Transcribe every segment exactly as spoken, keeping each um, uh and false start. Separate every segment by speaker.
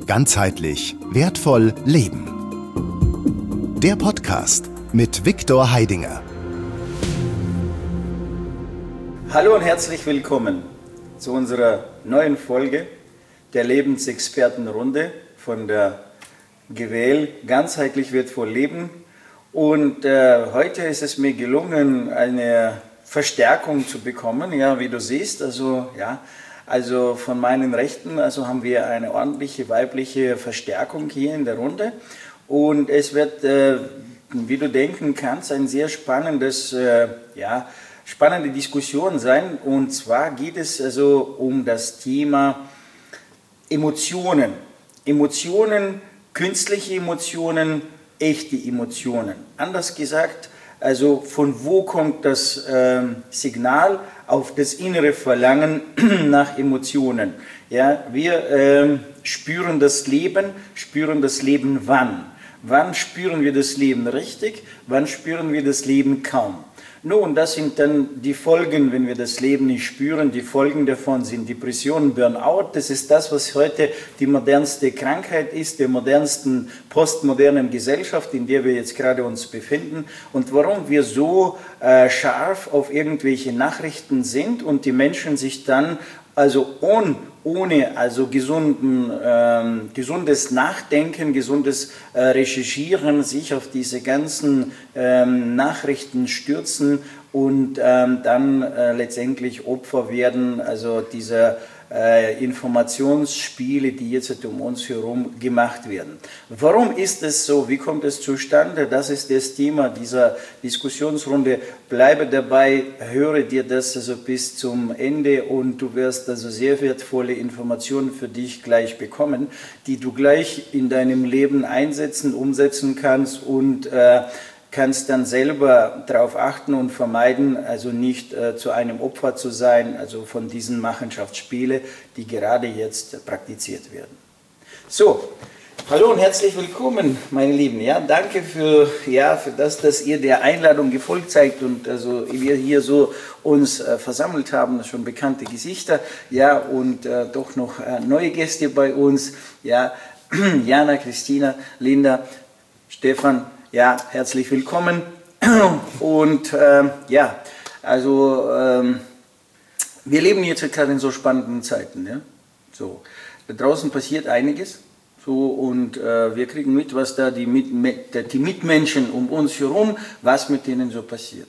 Speaker 1: Ganzheitlich wertvoll leben. Der Podcast mit Viktor Heidinger.
Speaker 2: Hallo und herzlich willkommen zu unserer neuen Folge der Lebensexpertenrunde von der G W L Ganzheitlich wertvoll leben. Und äh, heute ist es mir gelungen, eine Verstärkung zu bekommen, ja, wie du siehst, also ja. Also von meinen Rechten, also haben wir eine ordentliche weibliche Verstärkung hier in der Runde und es wird, äh, wie du denken kannst, ein sehr spannendes, äh, ja, spannende Diskussion sein. Und zwar geht es also um das Thema Emotionen, Emotionen, künstliche Emotionen, echte Emotionen. Anders gesagt, also von wo kommt das äh, Signal auf das innere Verlangen nach Emotionen? Ja, wir äh, spüren das Leben, spüren das Leben wann? Wann spüren wir das Leben richtig? Wann spüren wir das Leben kaum? Nun, das sind dann die Folgen, wenn wir das Leben nicht spüren. Die Folgen davon sind Depression, Burnout. Das ist das, was heute die modernste Krankheit ist, der modernsten postmodernen Gesellschaft, in der wir jetzt gerade uns befinden. Und warum wir so äh, scharf auf irgendwelche Nachrichten sind und die Menschen sich dann also ohne, ohne also gesunden, ähm, gesundes Nachdenken, gesundes äh, Recherchieren sich auf diese ganzen ähm, Nachrichten stürzen und ähm, dann äh, letztendlich Opfer werden, also dieser äh, Informationsspiele, die jetzt um uns herum gemacht werden. Warum ist es so? Wie kommt es zustande? Das ist das Thema dieser Diskussionsrunde. Bleibe dabei, höre dir das also bis zum Ende und du wirst also sehr wertvolle Informationen für dich gleich bekommen, die du gleich in deinem Leben einsetzen, umsetzen kannst und äh, kannst dann selber darauf achten und vermeiden, also nicht äh, zu einem Opfer zu sein, also von diesen Machenschaftsspielen, die gerade jetzt praktiziert werden. So, hallo und herzlich willkommen, meine Lieben. Ja, danke für, ja, für das, dass ihr der Einladung gefolgt seid und also wir hier so uns äh, versammelt haben, schon bekannte Gesichter, ja, und äh, doch noch äh, neue Gäste bei uns, ja, Jana, Christina, Linda, Stefan. Ja, herzlich willkommen und ähm, ja, also ähm, wir leben jetzt gerade in so spannenden Zeiten, ja? So, da draußen passiert einiges so und äh, wir kriegen mit, was da die, mit, die Mitmenschen um uns herum, was mit denen so passiert.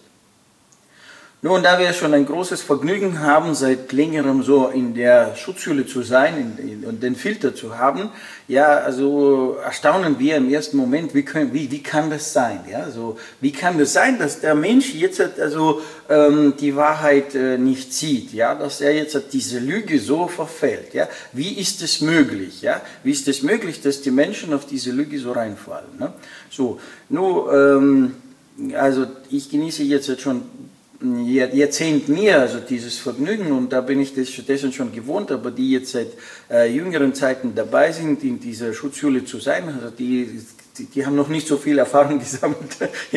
Speaker 2: Nun, da wir schon ein großes Vergnügen haben, seit längerem so in der Schutzhülle zu sein in, in, und den Filter zu haben, ja, also erstaunen wir im ersten Moment, wie, können, wie, wie kann das sein? Ja, so, wie kann das sein, dass der Mensch jetzt also ähm, die Wahrheit äh, nicht sieht, ja, dass er jetzt diese Lüge so verfällt? Ja? Wie ist es möglich? Ja? Wie ist es möglich, dass die Menschen auf diese Lüge so reinfallen? Ne? So, nur, ähm, also ich genieße jetzt schon Jahrzehnt mehr, also dieses Vergnügen, und da bin ich dessen schon gewohnt, aber die jetzt seit äh, jüngeren Zeiten dabei sind, in dieser Schutzschule zu sein, also die, die, die haben noch nicht so viel Erfahrung gesammelt. Ja.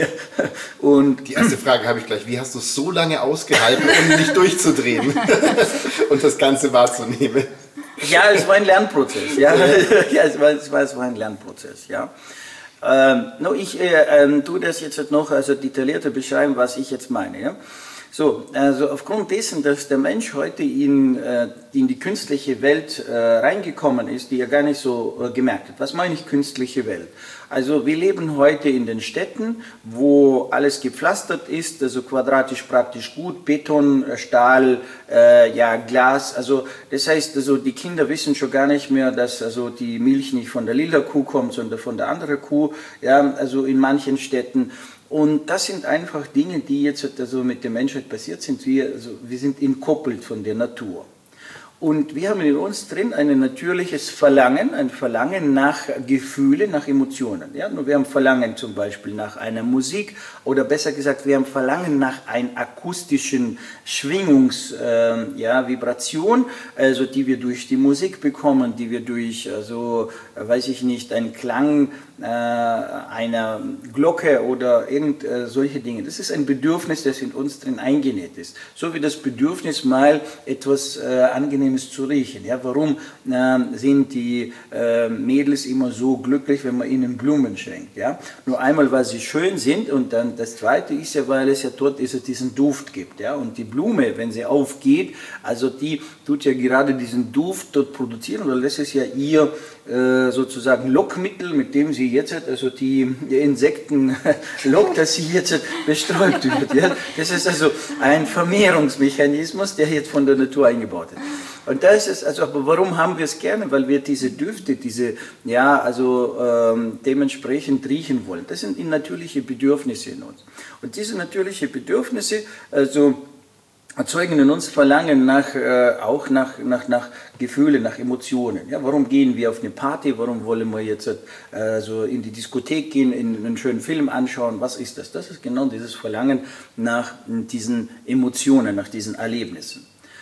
Speaker 2: Und
Speaker 3: die erste Frage habe ich gleich, wie hast du es so lange ausgehalten, um nicht durchzudrehen und das Ganze wahrzunehmen?
Speaker 2: Ja, es war ein Lernprozess, ja, ja es, war, es, war, es war ein Lernprozess, ja. Ähm, no, ich äh, ähm, tue das jetzt noch also detaillierter beschreiben, was ich jetzt meine. Ja? So, also aufgrund dessen, dass der Mensch heute in, äh, in die künstliche Welt äh, reingekommen ist, die er gar nicht so äh, gemerkt hat. Was meine ich künstliche Welt? Also wir leben heute in den Städten, wo alles gepflastert ist, also quadratisch praktisch gut, Beton, Stahl, äh, ja, Glas. Also das heißt, also die Kinder wissen schon gar nicht mehr, dass also die Milch nicht von der lila Kuh kommt, sondern von der anderen Kuh. Ja, also in manchen Städten. Und das sind einfach Dinge, die jetzt also mit der Menschheit passiert sind. Wir, also wir sind entkoppelt von der Natur. Und wir haben in uns drin ein natürliches Verlangen, ein Verlangen nach Gefühlen, nach Emotionen. Ja? Wir haben Verlangen zum Beispiel nach einer Musik oder besser gesagt, wir haben Verlangen nach einer akustischen Schwingungs, äh, ja, Vibration, also die wir durch die Musik bekommen, die wir durch, also weiß ich nicht, einen Klang äh, einer Glocke oder irgend äh, solche Dinge. Das ist ein Bedürfnis, das in uns drin eingenäht ist. So wie das Bedürfnis mal etwas äh, angenehm Angenehmes zu riechen. Ja, warum äh, sind die äh, Mädels immer so glücklich, wenn man ihnen Blumen schenkt? Ja? Nur einmal, weil sie schön sind und dann das Zweite ist ja, weil es ja dort ist, es diesen Duft gibt. Ja? Und die Blume, wenn sie aufgeht, also die tut ja gerade diesen Duft dort produzieren, weil das ist ja ihr äh, sozusagen Lockmittel, mit dem sie jetzt, also die, die Insekten lockt, dass sie jetzt bestäubt wird. Ja? Das ist also ein Vermehrungsmechanismus, der jetzt von der Natur eingebaut ist. Und da ist es, also, aber warum haben wir es gerne? Weil wir diese Düfte, diese, ja, also ähm, dementsprechend riechen wollen. Das sind natürliche Bedürfnisse in uns. Und diese natürlichen Bedürfnisse, also erzeugen in uns Verlangen nach, äh, auch nach, nach, nach Gefühle, nach Emotionen. Ja, warum gehen wir auf eine Party? Warum wollen wir jetzt äh, so in die Diskothek gehen, in einen schönen Film anschauen? Was ist das? Das ist genau dieses Verlangen nach diesen Emotionen, nach diesen Erlebnissen.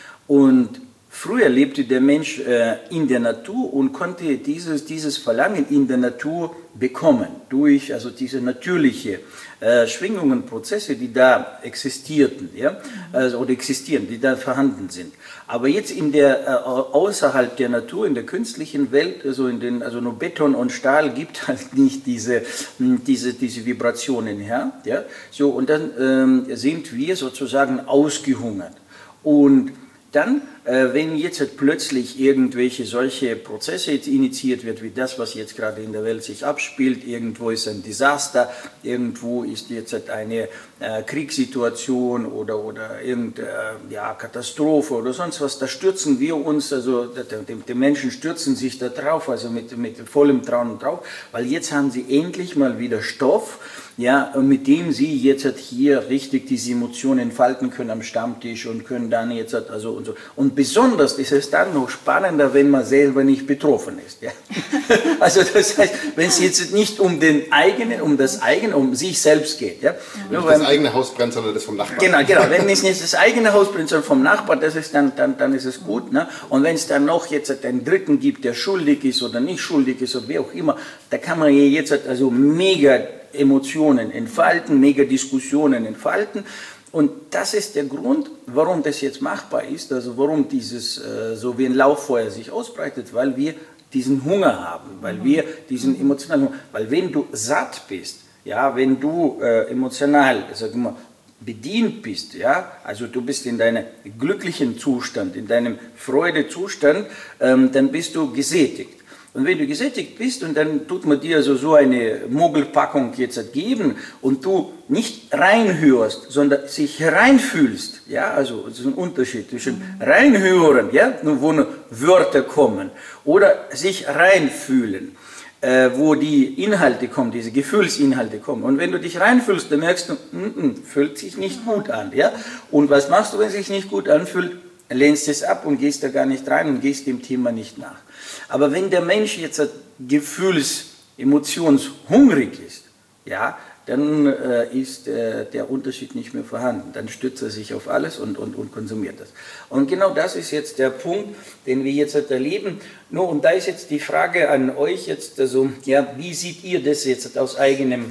Speaker 2: Und früher lebte der Mensch äh, in der Natur und konnte dieses, dieses Verlangen in der Natur bekommen, durch also diese natürliche äh, Schwingungen, Prozesse, die da existierten, ja, also, oder existieren, die da vorhanden sind. Aber jetzt in der, äh, außerhalb der Natur, in der künstlichen Welt, also, in den, also nur Beton und Stahl gibt halt nicht diese, diese, diese Vibrationen her. Ja, so, und dann ähm, sind wir sozusagen ausgehungert. Und dann, äh, wenn jetzt halt plötzlich irgendwelche solche Prozesse jetzt initiiert wird, wie das, was jetzt gerade in der Welt sich abspielt, irgendwo ist ein Desaster, irgendwo ist jetzt halt eine äh, Kriegssituation oder, oder irgendeine äh, ja, Katastrophe oder sonst was, da stürzen wir uns, also die, die Menschen stürzen sich da drauf, also mit, mit vollem Trauen drauf, weil jetzt haben sie endlich mal wieder Stoff, ja, mit dem sie jetzt halt hier richtig diese Emotionen entfalten können am Stammtisch und können dann jetzt halt also und so. Und besonders ist es dann noch spannender, wenn man selber nicht betroffen ist. Ja. Also das heißt, wenn es jetzt nicht um den eigenen, um das eigene, um sich selbst geht. Ja.
Speaker 3: Nicht das eigene Haus brennt, sondern das vom Nachbarn.
Speaker 2: Genau, genau. Wenn es nicht das eigene Haus brennt, sondern vom Nachbarn, das ist dann, dann, dann ist es gut. Ne? Und wenn es dann noch jetzt einen Dritten gibt, der schuldig ist oder nicht schuldig ist oder wie auch immer, da kann man jetzt also mega Emotionen entfalten, mega Diskussionen entfalten. Und das ist der Grund, warum das jetzt machbar ist, also warum dieses äh, so wie ein Lauffeuer sich ausbreitet, weil wir diesen Hunger haben, weil wir diesen emotionalen Hunger, weil wenn du satt bist, ja, wenn du äh, emotional, sag ich mal, bedient bist, ja, also du bist in deinem glücklichen Zustand, in deinem Freudezustand, ähm, dann bist du gesättigt. Und wenn du gesättigt bist und dann tut man dir also so eine Mogelpackung jetzt geben und du nicht reinhörst, sondern sich hereinfühlst, ja, also es ist ein Unterschied zwischen reinhören, ja, wo nur Wörter kommen, oder sich reinfühlen, äh, wo die Inhalte kommen, diese Gefühlsinhalte kommen. Und wenn du dich reinfühlst, dann merkst du, mm -mm, fühlt sich nicht gut an, ja. Und was machst du, wenn es sich nicht gut anfühlt? Lehnst es ab und gehst da gar nicht rein und gehst dem Thema nicht nach. Aber wenn der Mensch jetzt gefühls-, emotionshungrig ist, ja, dann äh, ist äh, der Unterschied nicht mehr vorhanden. Dann stützt er sich auf alles und, und, und konsumiert das. Und genau das ist jetzt der Punkt, den wir jetzt erleben. Nur, und da ist jetzt die Frage an euch jetzt, also, ja, wie seht ihr das jetzt aus eigenem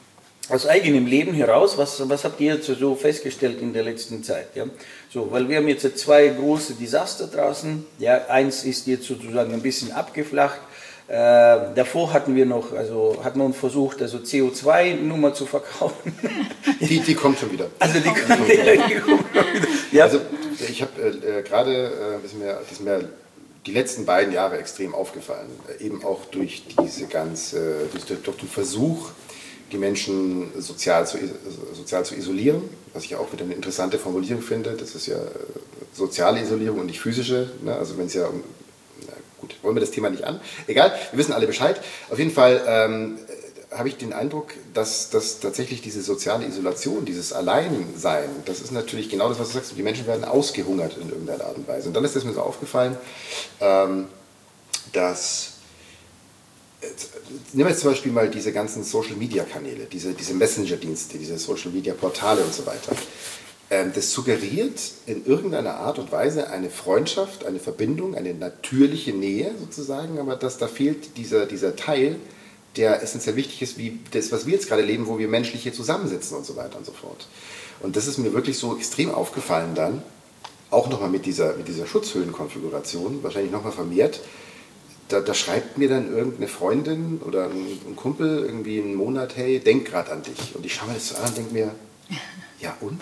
Speaker 2: Aus eigenem Leben heraus, was, was habt ihr jetzt so festgestellt in der letzten Zeit? Ja? So, weil wir haben jetzt zwei große Desaster draußen. Ja, eins ist jetzt sozusagen ein bisschen abgeflacht. Äh, davor hatten wir noch, also hat man versucht, also C O zwei Nummer zu verkaufen.
Speaker 3: Die, die kommt schon wieder.
Speaker 2: Also die, kommt, die, die kommt schon wieder. Ja.
Speaker 3: Also ich habe äh, gerade, äh, ist mir, ist mir die letzten beiden Jahre extrem aufgefallen, äh, eben auch durch diese ganze, durch, durch den Versuch, die Menschen sozial zu, sozial zu isolieren, was ich auch wieder eine interessante Formulierung finde. Das ist ja soziale Isolierung und nicht physische. Ne? Also wenn es ja um, na gut, wollen wir das Thema nicht an. Egal, wir wissen alle Bescheid. Auf jeden Fall ähm, habe ich den Eindruck, dass, dass tatsächlich diese soziale Isolation, dieses Alleinsein, das ist natürlich genau das, was du sagst, die Menschen werden ausgehungert in irgendeiner Art und Weise. Und dann ist es mir so aufgefallen, ähm, dass nehmen wir jetzt zum Beispiel mal diese ganzen Social-Media-Kanäle, diese, diese Messenger-Dienste, diese Social-Media-Portale und so weiter. Ähm, das suggeriert in irgendeiner Art und Weise eine Freundschaft, eine Verbindung, eine natürliche Nähe sozusagen, aber dass da fehlt dieser, dieser Teil, der essentiell wichtig ist, wie das, was wir jetzt gerade leben, wo wir menschlich hier zusammensitzen und so weiter und so fort. Und das ist mir wirklich so extrem aufgefallen dann, auch nochmal mit dieser, mit dieser Schutzhüllenkonfiguration, wahrscheinlich nochmal vermehrt. Da, da schreibt mir dann irgendeine Freundin oder ein, ein Kumpel irgendwie einen Monat, hey, denk gerade an dich. Und ich schaue mir das so an und denke mir, ja und?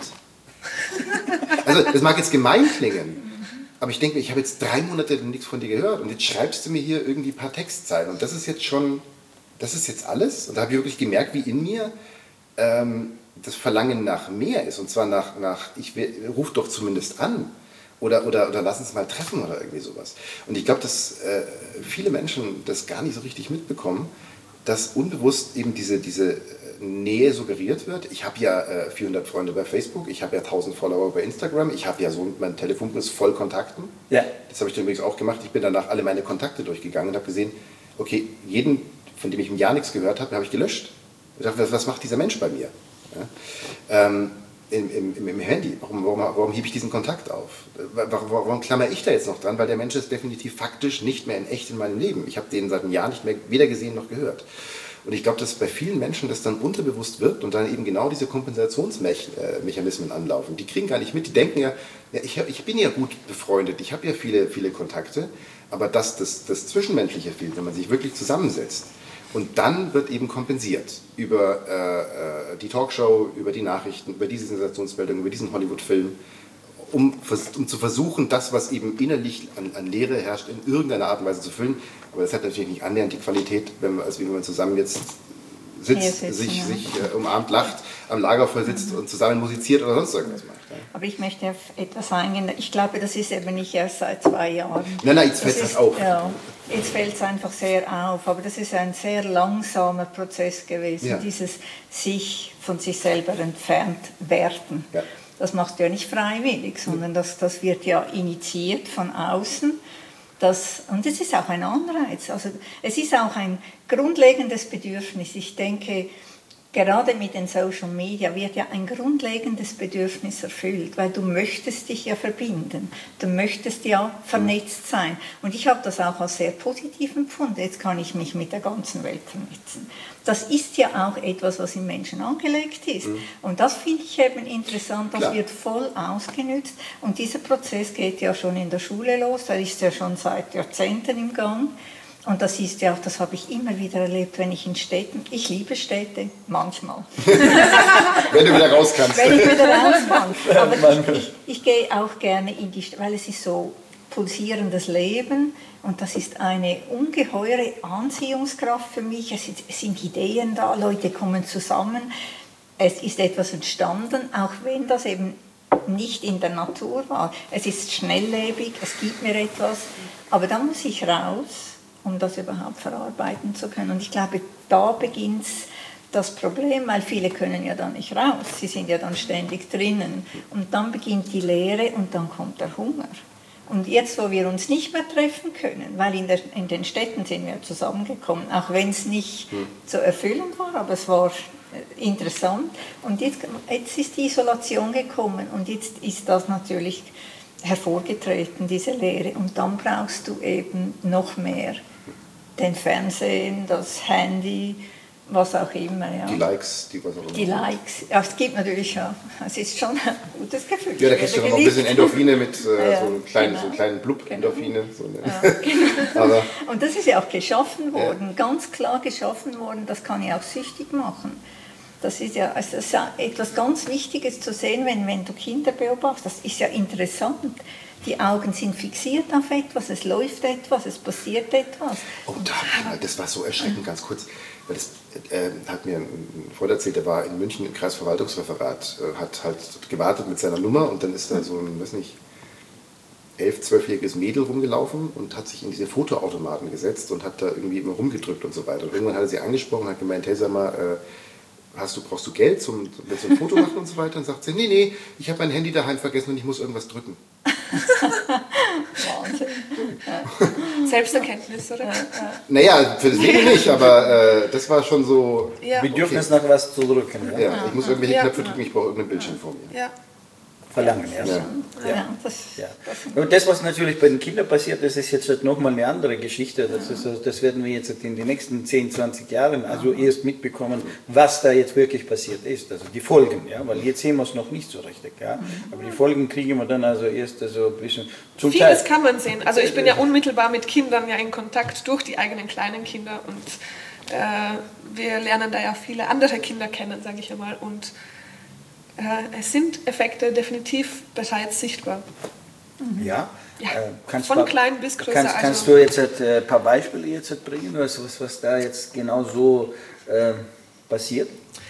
Speaker 3: Also das mag jetzt gemein klingen, aber ich denke mir, ich habe jetzt drei Monate nichts von dir gehört und jetzt schreibst du mir hier irgendwie ein paar Textzeilen und das ist jetzt schon, das ist jetzt alles. Und da habe ich wirklich gemerkt, wie in mir ähm, das Verlangen nach mehr ist und zwar nach, nach ich will, ruf doch zumindest an. Oder, oder, oder lass uns mal treffen oder irgendwie sowas. Und ich glaube, dass äh, viele Menschen das gar nicht so richtig mitbekommen, dass unbewusst eben diese, diese Nähe suggeriert wird. Ich habe ja äh, vierhundert Freunde bei Facebook, ich habe ja tausend Follower bei Instagram, ich habe ja so mein Telefonbuch ist voll Kontakten. Ja. Das habe ich dann übrigens auch gemacht. Ich bin danach alle meine Kontakte durchgegangen und habe gesehen, okay, jeden, von dem ich im Jahr nichts gehört habe, habe ich gelöscht. Ich dachte, was, was macht dieser Mensch bei mir? Ja? Ähm, Im, im, im Handy. Warum, warum, warum hebe ich diesen Kontakt auf? Warum, warum klammer ich da jetzt noch dran? Weil der Mensch ist definitiv faktisch nicht mehr in echt in meinem Leben. Ich habe den seit einem Jahr nicht mehr weder gesehen noch gehört. Und ich glaube, dass bei vielen Menschen das dann unterbewusst wirkt und dann eben genau diese Kompensationsmechanismen anlaufen. Die kriegen gar nicht mit. Die denken ja, ja ich, ich bin ja gut befreundet, ich habe ja viele, viele Kontakte, aber dass das, das Zwischenmenschliche fehlt, wenn man sich wirklich zusammensetzt. Und dann wird eben kompensiert über äh, die Talkshow, über die Nachrichten, über diese Sensationsmeldung, über diesen Hollywood-Film, um, um zu versuchen, das, was eben innerlich an, an Leere herrscht, in irgendeiner Art und Weise zu füllen. Aber das hat natürlich nicht annähernd die Qualität, wenn man, als wenn man zusammen jetzt sitzt, sitzen, sich, ja. sich äh, umarmt, lacht, am Lagerfeuer sitzt mhm. und zusammen musiziert oder sonst irgendwas macht. Ja.
Speaker 4: Aber ich möchte auf etwas eingehen. Ich glaube, das ist eben nicht erst seit zwei Jahren.
Speaker 3: Nein, nein, jetzt fällt es auf.
Speaker 4: Ja, jetzt fällt es einfach sehr auf. Aber das ist ein sehr langsamer Prozess gewesen, ja. dieses sich von sich selber entfernt werden. Ja. Das machst du ja nicht freiwillig, sondern das, das wird ja initiiert von außen. Das, und es ist auch ein Anreiz. Also es ist auch ein grundlegendes Bedürfnis. Ich denke, gerade mit den Social Media wird ja ein grundlegendes Bedürfnis erfüllt, weil du möchtest dich ja verbinden, du möchtest ja vernetzt sein. Und ich habe das auch als sehr positiv empfunden. Jetzt kann ich mich mit der ganzen Welt vernetzen. Das ist ja auch etwas, was im Menschen angelegt ist. Mhm. Und das finde ich eben interessant, das Klar. wird voll ausgenützt. Und dieser Prozess geht ja schon in der Schule los, da ist ja schon seit Jahrzehnten im Gang. Und das ist ja auch, das habe ich immer wieder erlebt, wenn ich in Städten, ich liebe Städte, manchmal.
Speaker 3: Wenn du wieder raus kannst.
Speaker 4: Wenn ich wieder raus kann. Aber ich, ich, ich gehe auch gerne in die Stadt, weil es ist so pulsierendes Leben und das ist eine ungeheure Anziehungskraft für mich. Es sind Ideen da, Leute kommen zusammen, es ist etwas entstanden, auch wenn das eben nicht in der Natur war. Es ist schnelllebig, es gibt mir etwas, aber da muss ich raus, um das überhaupt verarbeiten zu können. Und ich glaube, da beginnt das Problem, weil viele können ja dann nicht raus, sie sind ja dann ständig drinnen. Und dann beginnt die Leere und dann kommt der Hunger. Und jetzt, wo wir uns nicht mehr treffen können, weil in, der, in den Städten sind wir zusammengekommen, auch wenn es nicht hm. so erfüllend war, aber es war interessant. Und jetzt, jetzt ist die Isolation gekommen und jetzt ist das natürlich hervorgetreten, diese Leere. Und dann brauchst du eben noch mehr den Fernsehen, das Handy, was auch immer. Ja.
Speaker 3: Die Likes, die was auch immer.
Speaker 4: Die Likes, ja, es gibt natürlich ja, es ist schon ein gutes Gefühl.
Speaker 3: Ja, da kriegst du noch ein bisschen Endorphine mit, äh, ja, so einen kleinen, genau. so einen kleinen Blub-Endorphine. So ja, genau. Aber,
Speaker 4: und das ist ja auch geschaffen worden, ja. ganz klar geschaffen worden, das kann ja auch süchtig machen. Das ist ja, also das ist ja etwas ganz Wichtiges zu sehen, wenn, wenn du Kinder beobachtest, das ist ja interessant. Die Augen sind fixiert auf etwas, es läuft etwas, es passiert etwas.
Speaker 3: Oh, da, das war so erschreckend, ganz kurz. Weil das äh, hat mir ein Freund erzählt, der war in München im Kreisverwaltungsreferat, äh, hat halt gewartet mit seiner Nummer und dann ist da so ein, weiß nicht, elf-, zwölfjähriges Mädel rumgelaufen und hat sich in diese Fotoautomaten gesetzt und hat da irgendwie immer rumgedrückt und so weiter. Und irgendwann hat er sie angesprochen und hat gemeint, hey, sag mal, äh, Hast du, brauchst du Geld, zum, willst du ein Foto machen und so weiter? Und sagt sie, nee, nee, ich habe mein Handy daheim vergessen und ich muss irgendwas drücken.
Speaker 5: Wahnsinn. Ja. Selbsterkenntnis, oder? Ja.
Speaker 3: Naja, für das Leben nicht, aber äh, das war schon so...
Speaker 2: Ja. Bedürfnis okay. nach was zu drücken.
Speaker 3: Ja, ja ich muss irgendwelche ja. Knöpfe drücken, ich brauche irgendein Bildschirm vor mir.
Speaker 5: Ja.
Speaker 2: verlangen. Ja.
Speaker 4: Ja.
Speaker 2: Ja.
Speaker 4: Ja, das,
Speaker 2: Ja. Und das, was natürlich bei den Kindern passiert, das ist jetzt halt nochmal eine andere Geschichte. Das, ist, das werden wir jetzt in den nächsten zehn, zwanzig Jahren also erst mitbekommen, was da jetzt wirklich passiert ist. Also die Folgen, ja, weil jetzt sehen wir es noch nicht so richtig. Ja. Aber die Folgen kriegen wir dann also erst also ein bisschen zum
Speaker 5: Vieles
Speaker 2: Teil.
Speaker 5: kann man sehen. Also ich bin ja unmittelbar mit Kindern ja in Kontakt durch die eigenen kleinen Kinder und äh, wir lernen da ja viele andere Kinder kennen, sage ich einmal. Und äh, es sind Effekte definitiv bereits sichtbar.
Speaker 2: Ja,
Speaker 5: Ja,
Speaker 2: äh, kannst
Speaker 5: von
Speaker 2: mal,
Speaker 5: klein bis größer.
Speaker 2: Kannst, kannst
Speaker 5: also,
Speaker 2: du jetzt ein äh, paar Beispiele jetzt bringen, was, was, was da jetzt genau so äh, passiert?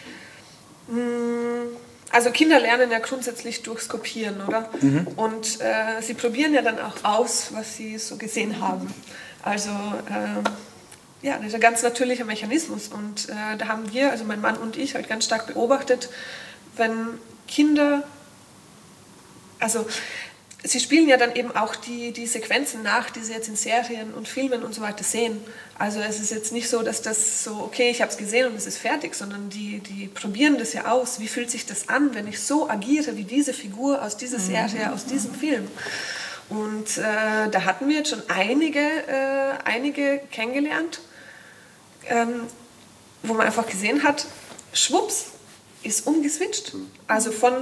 Speaker 5: Also Kinder lernen ja grundsätzlich durchs Kopieren, oder? Mhm. Und äh, sie probieren ja dann auch aus, was sie so gesehen haben. Also äh, ja, das ist ein ganz natürlicher Mechanismus. Und äh, da haben wir, also mein Mann und ich, halt ganz stark beobachtet, wenn Kinder, also sie spielen ja dann eben auch die, die Sequenzen nach, die sie jetzt in Serien und Filmen und so weiter sehen. Also es ist jetzt nicht so, dass das so, okay, ich habe es gesehen und es ist fertig, sondern die, die probieren das ja aus. Wie fühlt sich das an, wenn ich so agiere wie diese Figur aus dieser Serie, aus diesem Film? Und äh, da hatten wir jetzt schon einige, äh, einige kennengelernt, ähm, wo man einfach gesehen hat, schwupps, ist umgeswitcht. Also von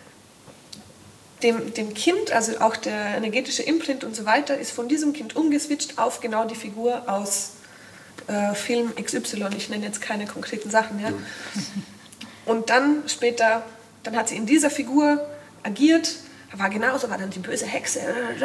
Speaker 5: Dem, dem Kind, also auch der energetische Imprint und so weiter, ist von diesem Kind umgeswitcht auf genau die Figur aus äh, Film X Y. Ich nenne jetzt keine konkreten Sachen. Ja. Und dann später, dann hat sie in dieser Figur agiert, war genauso, war dann die böse Hexe.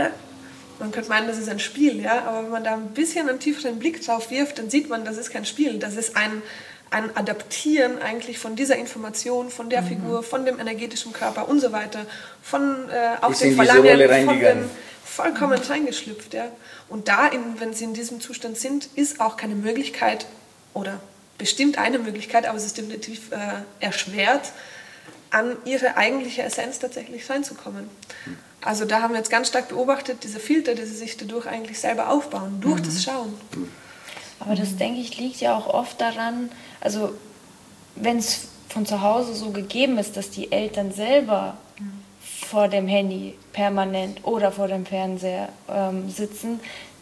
Speaker 5: Man könnte meinen, das ist ein Spiel, ja, aber wenn man da ein bisschen einen tieferen Blick drauf wirft, dann sieht man, das ist kein Spiel, das ist ein ein Adaptieren eigentlich von dieser Information, von der mhm. Figur, von dem energetischen Körper und so weiter, von äh, auch dem Verlangen, von dem vollkommen reingeschlüpft. Ja. Und da, in, wenn sie in diesem Zustand sind, ist auch keine Möglichkeit oder bestimmt eine Möglichkeit, aber es ist definitiv äh, erschwert, an ihre eigentliche Essenz tatsächlich reinzukommen. Also da haben wir jetzt ganz stark beobachtet, diese Filter, die sie sich dadurch eigentlich selber aufbauen, durch mhm. das Schauen.
Speaker 6: Aber das, denke ich, liegt ja auch oft daran, also wenn es von zu Hause so gegeben ist, dass die Eltern selber mhm. vor dem Handy permanent oder vor dem Fernseher ähm, sitzen,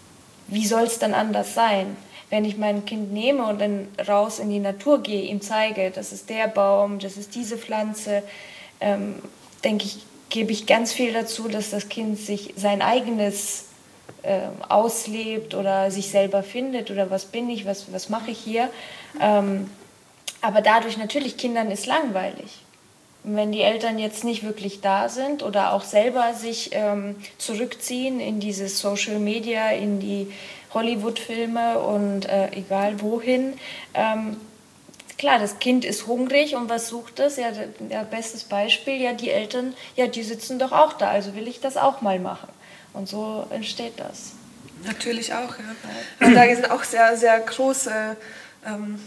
Speaker 6: wie soll es dann anders sein? Wenn ich mein Kind nehme und dann raus in die Natur gehe, ihm zeige, das ist der Baum, das ist diese Pflanze, ähm, denke ich, gebe ich ganz viel dazu, dass das Kind sich sein eigenes äh, auslebt oder sich selber findet oder was bin ich, was, was mache ich hier. Ähm, aber dadurch natürlich, Kindern ist langweilig. Und wenn die Eltern jetzt nicht wirklich da sind oder auch selber sich ähm, zurückziehen in dieses Social Media, in die Hollywood-Filme und äh, egal wohin, ähm, klar, das Kind ist hungrig und was sucht es? Ja, der bestes Beispiel, ja, die Eltern, ja, die sitzen doch auch da, also will ich das auch mal machen. Und so entsteht das.
Speaker 5: Natürlich auch, ja. Also da sind auch sehr, sehr große, ähm,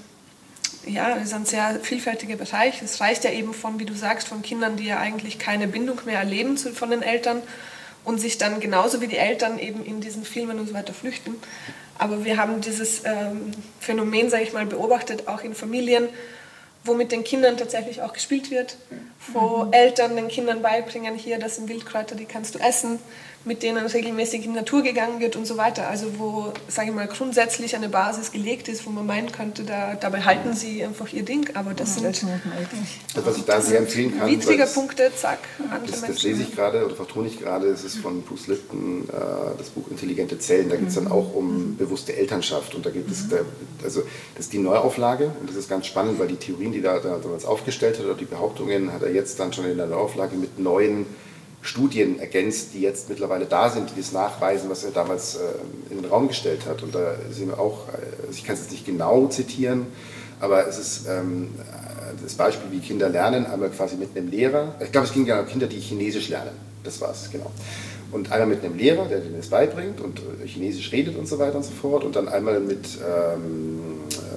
Speaker 5: ja, das ist ein sehr vielfältiger Bereich. Es reicht ja eben von, wie du sagst, von Kindern, die ja eigentlich keine Bindung mehr erleben zu, von den Eltern und sich dann genauso wie die Eltern eben in diesen Filmen und so weiter flüchten. Aber wir haben dieses ähm, Phänomen, sage ich mal, beobachtet, auch in Familien, wo mit den Kindern tatsächlich auch gespielt wird, wo mhm. Eltern den Kindern beibringen, hier, das sind Wildkräuter, die kannst du essen, mit denen regelmäßig in die Natur gegangen wird und so weiter. Also wo, sage ich mal, grundsätzlich eine Basis gelegt ist, wo man meinen könnte, da, dabei halten sie einfach ihr Ding. Aber das ja, sind
Speaker 3: das, was ich da sehr empfehlen kann,
Speaker 5: widrige Punkte, zack,
Speaker 3: andere das, das lese ich gerade oder vertone ich gerade, es ist von Bruce Lipton, äh, das Buch Intelligente Zellen. Da geht es dann auch um bewusste Elternschaft und da gibt es, da, also das ist die Neuauflage und das ist ganz spannend, weil die Theorien, die er da damals aufgestellt hat oder die Behauptungen, hat er jetzt dann schon in der Neuauflage mit neuen Studien ergänzt, die jetzt mittlerweile da sind, die das nachweisen, was er damals äh, in den Raum gestellt hat. Und da sehen wir auch, also ich kann es jetzt nicht genau zitieren, aber es ist ähm, das Beispiel, wie Kinder lernen, einmal quasi mit einem Lehrer, ich glaube, es ging ja um Kinder, die Chinesisch lernen, das war es, genau. Und einmal mit einem Lehrer, der denen das beibringt und Chinesisch redet und so weiter und so fort und dann einmal mit ähm,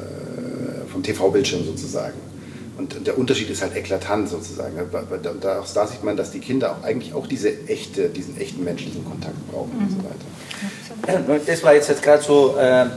Speaker 3: äh, vom T V-Bildschirm sozusagen. Und der Unterschied ist halt eklatant sozusagen. Da, da sieht man, dass die Kinder auch eigentlich auch diese echte, diesen echten menschlichen Kontakt brauchen mhm. und so weiter.
Speaker 2: Das war jetzt, jetzt gerade so äh,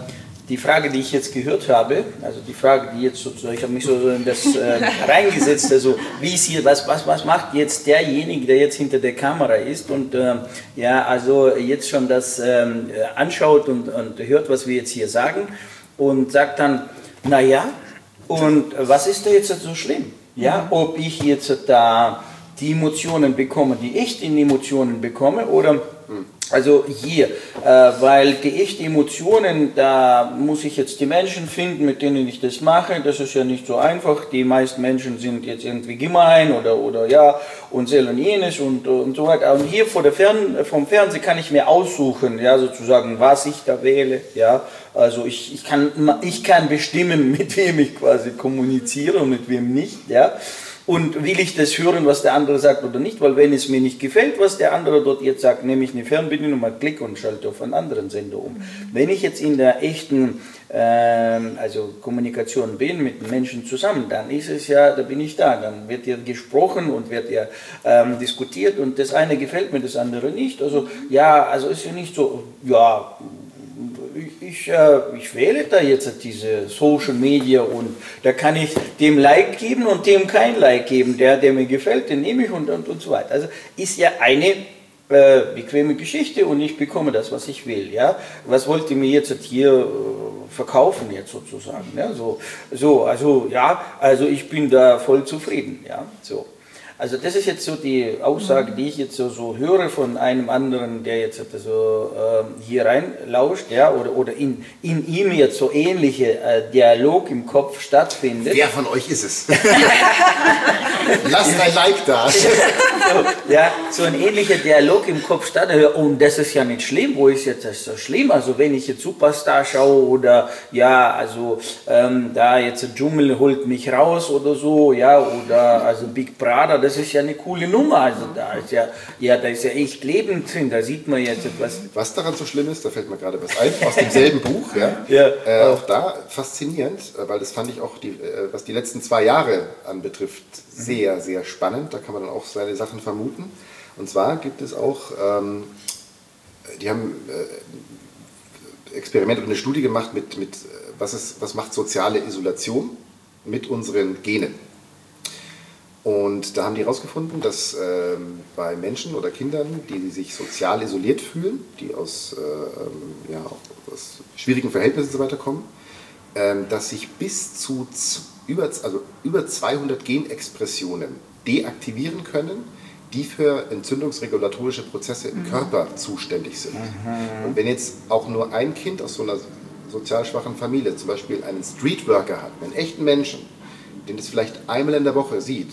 Speaker 2: die Frage, die ich jetzt gehört habe, also die Frage, die jetzt sozusagen, ich habe mich so in das äh, reingesetzt, also wie ist hier, was, was, was macht jetzt derjenige, der jetzt hinter der Kamera ist und äh, ja, also jetzt schon das ähm, anschaut und, und hört, was wir jetzt hier sagen und sagt dann, naja, und was ist da jetzt so schlimm? Ja, ob ich jetzt da die Emotionen bekomme, die echten Emotionen bekomme oder also hier, äh, weil die echten Emotionen, da muss ich jetzt die Menschen finden, mit denen ich das mache, das ist ja nicht so einfach, die meisten Menschen sind jetzt irgendwie gemein oder, oder ja und so und jenes und, und so weiter und hier vor der Fern, vom Fernsehen kann ich mir aussuchen, ja sozusagen, was ich da wähle, ja, also ich, ich, kann, ich kann bestimmen, mit wem ich quasi kommuniziere und mit wem nicht, ja. Und will ich das hören, was der andere sagt oder nicht? Weil wenn es mir nicht gefällt, was der andere dort jetzt sagt, nehme ich eine Fernbedienung, mal klick und schalte auf einen anderen Sender um. Mhm. Wenn ich jetzt in der echten ähm, also Kommunikation bin mit Menschen zusammen, dann ist es ja, da bin ich da. Dann wird ja gesprochen und wird ja ähm, diskutiert und das eine gefällt mir, das andere nicht. Also ja, also ist ja nicht so, ja, Ich, äh, ich wähle da jetzt diese Social Media und da kann ich dem Like geben und dem kein Like geben. Der, der mir gefällt, den nehme ich und, und, und so weiter. Also ist ja eine äh, bequeme Geschichte und ich bekomme das, was ich will. Ja? Was wollt ihr mir jetzt hier äh, verkaufen jetzt sozusagen? Ja? So, so, also ja, also ich bin da voll zufrieden. Ja? So. Also das ist jetzt so die Aussage, die ich jetzt so, so höre von einem anderen, der jetzt so äh, hier reinlauscht, ja, oder, oder in, in ihm jetzt so ähnliche äh, Dialog im Kopf stattfindet.
Speaker 3: Wer von euch ist es? Lasst ein Like da.
Speaker 2: so, ja, so ein ähnlicher Dialog im Kopf stattfindet. Und das ist ja nicht schlimm. Wo ist jetzt das so schlimm? Also wenn ich jetzt Superstar schaue oder ja, also ähm, da jetzt Dschungel holt mich raus oder so, ja, oder also Big Brother, das ist ja eine coole Nummer, also da ist ja, ja, da ist ja echt Leben drin, da sieht man jetzt etwas.
Speaker 3: Was daran so schlimm ist, da fällt mir gerade was ein, aus demselben Buch, ja,
Speaker 2: ja
Speaker 3: äh, auch da faszinierend, weil das fand ich auch, die, äh, was die letzten zwei Jahre anbetrifft, sehr, sehr spannend, da kann man dann auch seine Sachen vermuten. Und zwar gibt es auch, ähm, die haben äh, Experimente und eine Studie gemacht mit, mit was, ist, was macht soziale Isolation mit unseren Genen. Und da haben die herausgefunden, dass ähm, bei Menschen oder Kindern, die sich sozial isoliert fühlen, die aus, äh, ja, aus schwierigen Verhältnissen und so weiter kommen, ähm, dass sich bis zu über, also über zweihundert Genexpressionen deaktivieren können, die für entzündungsregulatorische Prozesse im mhm. Körper zuständig sind. Mhm. Und wenn jetzt auch nur ein Kind aus so einer sozial schwachen Familie zum Beispiel einen Streetworker hat, einen echten Menschen, den es vielleicht einmal in der Woche sieht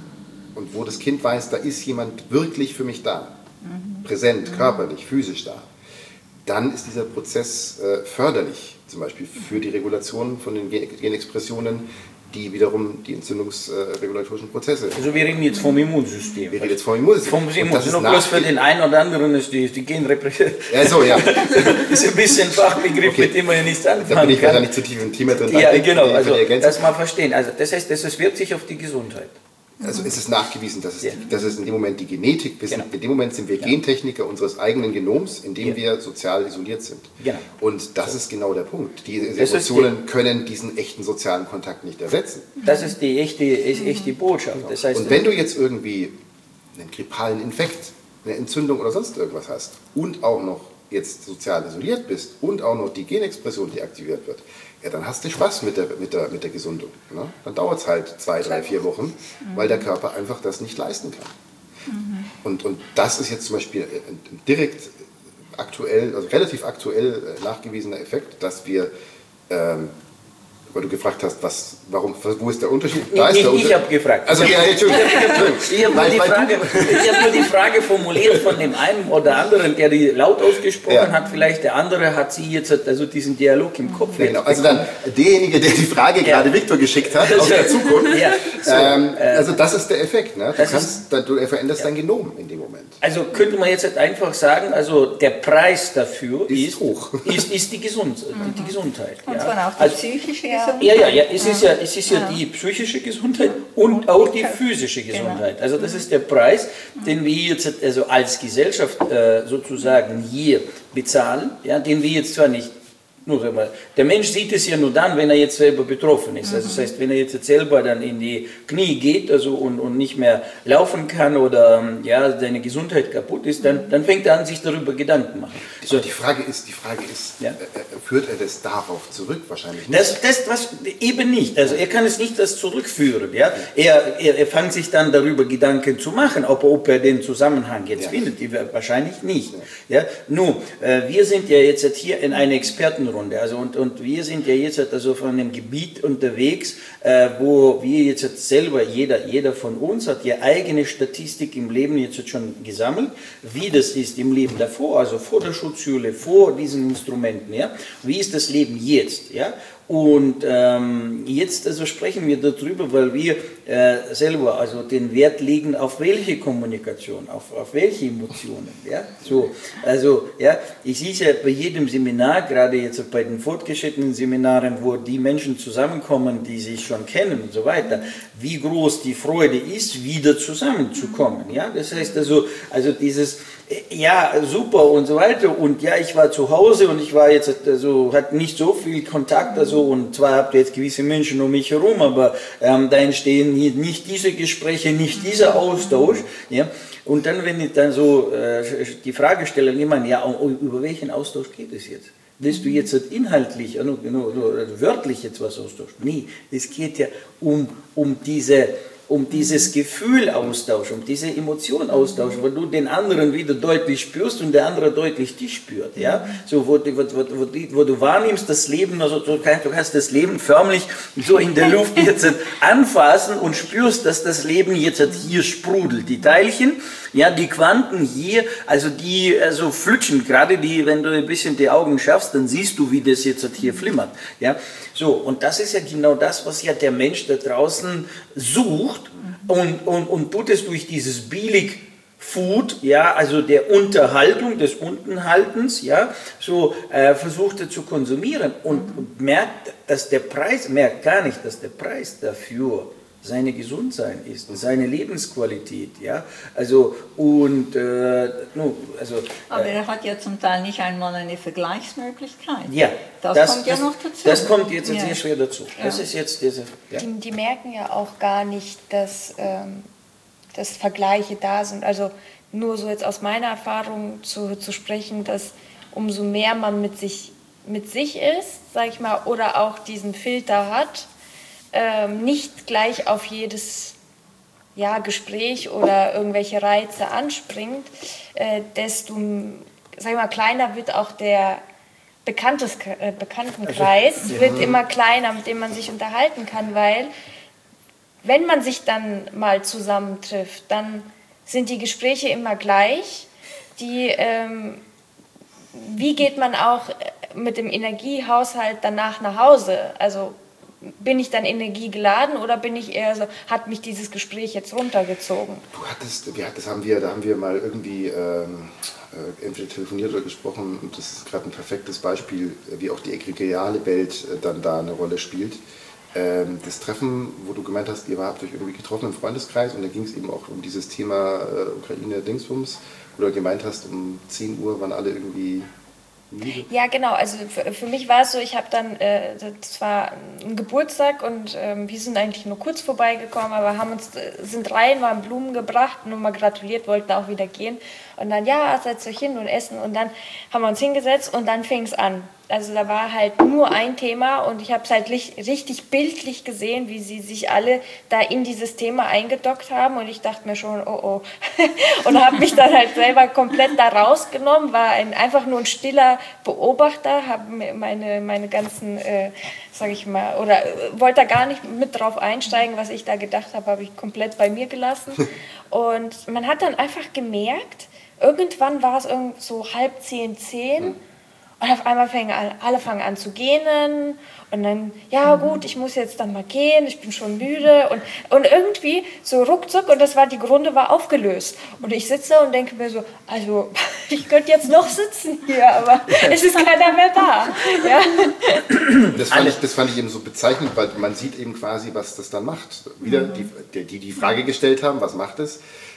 Speaker 3: und wo das Kind weiß, da ist jemand wirklich für mich da, mhm. präsent, mhm. körperlich, physisch da, dann ist dieser Prozess äh, förderlich, zum Beispiel für die Regulation von den Genexpressionen, die wiederum die entzündungsregulatorischen Prozesse.
Speaker 2: Also wir reden jetzt vom Immunsystem.
Speaker 3: Wir reden jetzt vom Immunsystem.
Speaker 2: Vom Immunsystem. Nur bloß für den einen oder anderen ist die, die Genrepression.
Speaker 3: Ja, so, ja.
Speaker 2: Das ist ein bisschen Fachbegriff, okay. Mit dem man ja nichts anfangen kann.
Speaker 3: Da bin ich leider nicht zu tief im Thema drin.
Speaker 2: Ja, genau, also das mal verstehen. Also das heißt, das wirkt sich auf die Gesundheit.
Speaker 3: Also es ist nachgewiesen, dass es, ja. die, dass es in dem Moment die Genetik, wir sind, genau. in dem Moment sind wir ja. Gentechniker unseres eigenen Genoms, in dem ja. wir sozial isoliert sind. Genau. Und das so. ist genau der Punkt. Die Emotionen die, können diesen echten sozialen Kontakt nicht ersetzen.
Speaker 2: Das ist die echte, echte Botschaft.
Speaker 3: Genau.
Speaker 2: Das heißt,
Speaker 3: und wenn du jetzt irgendwie einen grippalen Infekt, eine Entzündung oder sonst irgendwas hast und auch noch jetzt sozial isoliert bist und auch noch die Genexpression deaktiviert wird, ja, dann hast du Spaß mit der, mit der, mit der Gesundung. Ne? Dann dauert es halt zwei, drei, vier Wochen, mhm. weil der Körper einfach das nicht leisten kann. Mhm. Und, und das ist jetzt zum Beispiel ein direkt aktuell, also relativ aktuell nachgewiesener Effekt, dass wir, ähm, weil du gefragt hast, was, warum, wo ist der Unterschied? Da
Speaker 2: ich
Speaker 3: ist der
Speaker 2: ich habe gefragt.
Speaker 3: Also, ja, Entschuldigung.
Speaker 2: Ich habe nur, hab nur die Frage formuliert von dem einen oder anderen, der die laut ausgesprochen ja. hat. Vielleicht der andere hat sie jetzt also diesen Dialog im Kopf.
Speaker 3: Ja, genau. Also dann derjenige, der die Frage ja. gerade Viktor geschickt hat, aus der Zukunft. Ja. So, ähm, also das ist der Effekt. Ne? Du, kannst, du veränderst ja. dein Genom in dem Moment.
Speaker 2: Also könnte man jetzt einfach sagen, also der Preis dafür ist,
Speaker 3: ist hoch.
Speaker 2: Ist, ist die, Gesund,
Speaker 4: mhm.
Speaker 2: die Gesundheit.
Speaker 4: Und
Speaker 2: ja.
Speaker 4: zwar auch die
Speaker 2: also,
Speaker 4: psychische
Speaker 2: Ja,
Speaker 4: Gesundheit.
Speaker 2: ja, ja. Es ist ja, es ist ja die psychische Gesundheit und auch die physische Gesundheit. Also das ist der Preis, den wir jetzt also als Gesellschaft äh, sozusagen hier bezahlen, ja, den wir jetzt zwar nicht Nur, sag mal, der Mensch sieht es ja nur dann, wenn er jetzt selber betroffen ist. Also das heißt, wenn er jetzt selber dann in die Knie geht also und, und nicht mehr laufen kann oder ja, seine Gesundheit kaputt ist, dann, dann fängt er an, sich darüber Gedanken zu machen.
Speaker 3: So, die Frage ist, die Frage ist
Speaker 2: ja?
Speaker 3: äh, führt er das darauf zurück? Wahrscheinlich nicht.
Speaker 2: Das, das was, eben nicht. Also er kann es nicht das zurückführen. Ja? Er, er, er fängt sich dann darüber Gedanken zu machen, ob, ob er den Zusammenhang jetzt ja. findet. Die, wahrscheinlich nicht. Ja. Ja? Nun, äh, wir sind ja jetzt hier in einer Expertenrunde. Also und, und wir sind ja jetzt also von einem Gebiet unterwegs, äh, wo wir jetzt selber, jeder, jeder von uns hat ja eigene Statistik im Leben jetzt schon gesammelt, wie das ist im Leben davor, also vor der Schutzhülle, vor diesen Instrumenten, ja, wie ist das Leben jetzt, ja. Und ähm, jetzt also sprechen wir darüber, weil wir äh, selber also den Wert legen auf welche Kommunikation, auf, auf welche Emotionen. Ja? So, also ja, ich sehe es ja bei jedem Seminar, gerade jetzt bei den fortgeschrittenen Seminaren, wo die Menschen zusammenkommen, die sich schon kennen und so weiter, wie groß die Freude ist, wieder zusammenzukommen. Ja? Das heißt also, also dieses ja, super und so weiter und ja, ich war zu Hause und ich war jetzt, also hatte nicht so viel Kontakt, also und zwar habt ihr jetzt gewisse Menschen um mich herum, aber ähm, da entstehen nicht diese Gespräche, nicht dieser Austausch, ja, und dann, wenn ich dann so äh, die Frage stelle, jemand, ja, über welchen Austausch geht es jetzt? Willst du jetzt inhaltlich, also, also wörtlich jetzt was austauschen? Nee, es geht ja um, um diese um dieses Gefühl Austausch, um diese Emotion Austausch, wo du den anderen wieder deutlich spürst und der andere deutlich dich spürt, ja, so wo, wo, wo, wo du wahrnimmst das Leben, also du kannst das Leben förmlich so in der Luft jetzt anfassen und spürst, dass das Leben jetzt hier sprudelt, die Teilchen, ja, die Quanten hier, also die also flutschen, gerade die, wenn du ein bisschen die Augen schaffst, dann siehst du, wie das jetzt hier flimmert, ja, so, und das ist ja genau das, was ja der Mensch da draußen sucht. Und, und, und tut es durch dieses billig Food, ja, also der Unterhaltung, des Untenhaltens, ja, so äh, versucht er zu konsumieren und, und merkt, dass der Preis, merkt gar nicht, dass der Preis dafür seine Gesundheit ist, seine Lebensqualität, ja, also und, äh, no, also.
Speaker 4: Aber er hat ja zum Teil nicht einmal eine Vergleichsmöglichkeit.
Speaker 2: Ja,
Speaker 4: das, das kommt ja
Speaker 2: das,
Speaker 4: noch dazu.
Speaker 2: Das kommt jetzt ja. sehr schwer dazu.
Speaker 4: Ja.
Speaker 2: Das ist jetzt diese. Ja?
Speaker 6: Die, die merken ja auch gar nicht, dass, ähm, dass Vergleiche da sind. Also nur so jetzt aus meiner Erfahrung zu, zu sprechen, dass umso mehr man mit sich, mit sich ist, sag ich mal, oder auch diesen Filter hat, ähm, nicht gleich auf jedes ja, Gespräch oder irgendwelche Reize anspringt, äh, desto sag ich mal, kleiner wird auch der Bekanntes, äh, Bekanntenkreis, also, ja. wird immer kleiner, mit dem man sich unterhalten kann, weil wenn man sich dann mal zusammentrifft, dann sind die Gespräche immer gleich. Die, ähm, wie geht man auch mit dem Energiehaushalt danach nach Hause? Also bin ich dann energiegeladen oder bin ich eher so, hat mich dieses Gespräch jetzt runtergezogen?
Speaker 3: Du hattest, wir, das haben wir, da haben wir mal irgendwie ähm, äh, entweder telefoniert oder gesprochen und das ist gerade ein perfektes Beispiel, wie auch die egregiale Welt äh, dann da eine Rolle spielt. Ähm, das Treffen, wo du gemeint hast, ihr habt euch irgendwie getroffen im Freundeskreis und da ging es eben auch um dieses Thema äh, Ukraine-Dingsbums, wo du gemeint hast, um zehn Uhr waren alle irgendwie müde.
Speaker 6: Ja, genau. Also für, für mich war es so, ich habe dann, äh, das war ein Geburtstag und ähm, wir sind eigentlich nur kurz vorbeigekommen, aber haben uns, sind rein, waren Blumen gebracht, nur mal gratuliert, wollten auch wieder gehen. Und dann, ja, setzt euch hin und essen. Und dann haben wir uns hingesetzt und dann fing es an. Also da war halt nur ein Thema und ich habe es halt richtig bildlich gesehen, wie sie sich alle da in dieses Thema eingedockt haben und ich dachte mir schon, oh oh. Und habe mich dann halt selber komplett da rausgenommen, war ein, einfach nur ein stiller Beobachter, habe meine, meine ganzen, äh, sag ich mal, oder äh, wollte da gar nicht mit drauf einsteigen, was ich da gedacht habe, habe ich komplett bei mir gelassen. Und man hat dann einfach gemerkt, irgendwann war es irgend so halb zehn, zehn. Und auf einmal fangen alle, alle fangen an zu gähnen und dann, ja gut, ich muss jetzt dann mal gehen, ich bin schon müde und, und irgendwie so ruckzuck und das war, die Grunde war aufgelöst. Und ich sitze und denke mir so, also ich könnte jetzt noch sitzen hier, aber es ist keiner mehr da. Ja.
Speaker 3: Das, fand ich, das fand ich eben so bezeichnend, weil man sieht eben quasi, was das dann macht. Wieder die, die die Frage gestellt haben, was macht es?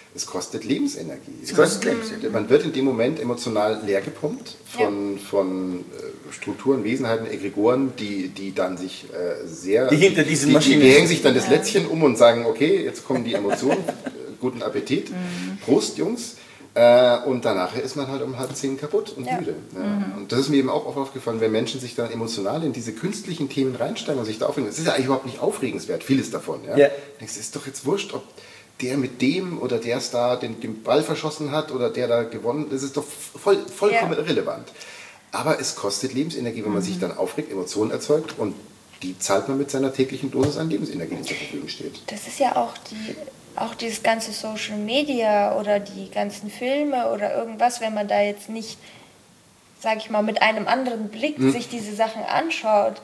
Speaker 3: es kostet Lebensenergie.
Speaker 2: Es kostet Lebensenergie.
Speaker 3: Man wird in dem Moment emotional leer gepumpt von, ja. von äh, Strukturen, Wesenheiten, Egregoren, die, die dann sich äh, sehr...
Speaker 2: Die hinter diesen
Speaker 3: die,
Speaker 2: Maschinen...
Speaker 3: Die, die hängen sich dann das Lätzchen um und sagen, okay, jetzt kommen die Emotionen, guten Appetit, mhm. Prost, Jungs. Äh, und danach ist man halt um halb zehn kaputt und ja. müde. Ja. Mhm. Und das ist mir eben auch oft aufgefallen, wenn Menschen sich dann emotional in diese künstlichen Themen reinsteigen und sich da aufregen. Das ist ja eigentlich überhaupt nicht aufregenswert, vieles davon. Ja? Ja. Es ist doch jetzt wurscht, ob der mit dem oder der Star den, den Ball verschossen hat oder der da gewonnen, das ist doch voll, vollkommen ja. irrelevant. Aber es kostet Lebensenergie, wenn man mhm. sich dann aufregt, Emotionen erzeugt und die zahlt man mit seiner täglichen Dosis an Lebensenergie, die zur Verfügung steht.
Speaker 6: Das ist ja auch die, auch dieses ganze Social Media oder die ganzen Filme oder irgendwas, wenn man da jetzt nicht, sag ich mal, mit einem anderen Blick mhm. sich diese Sachen anschaut,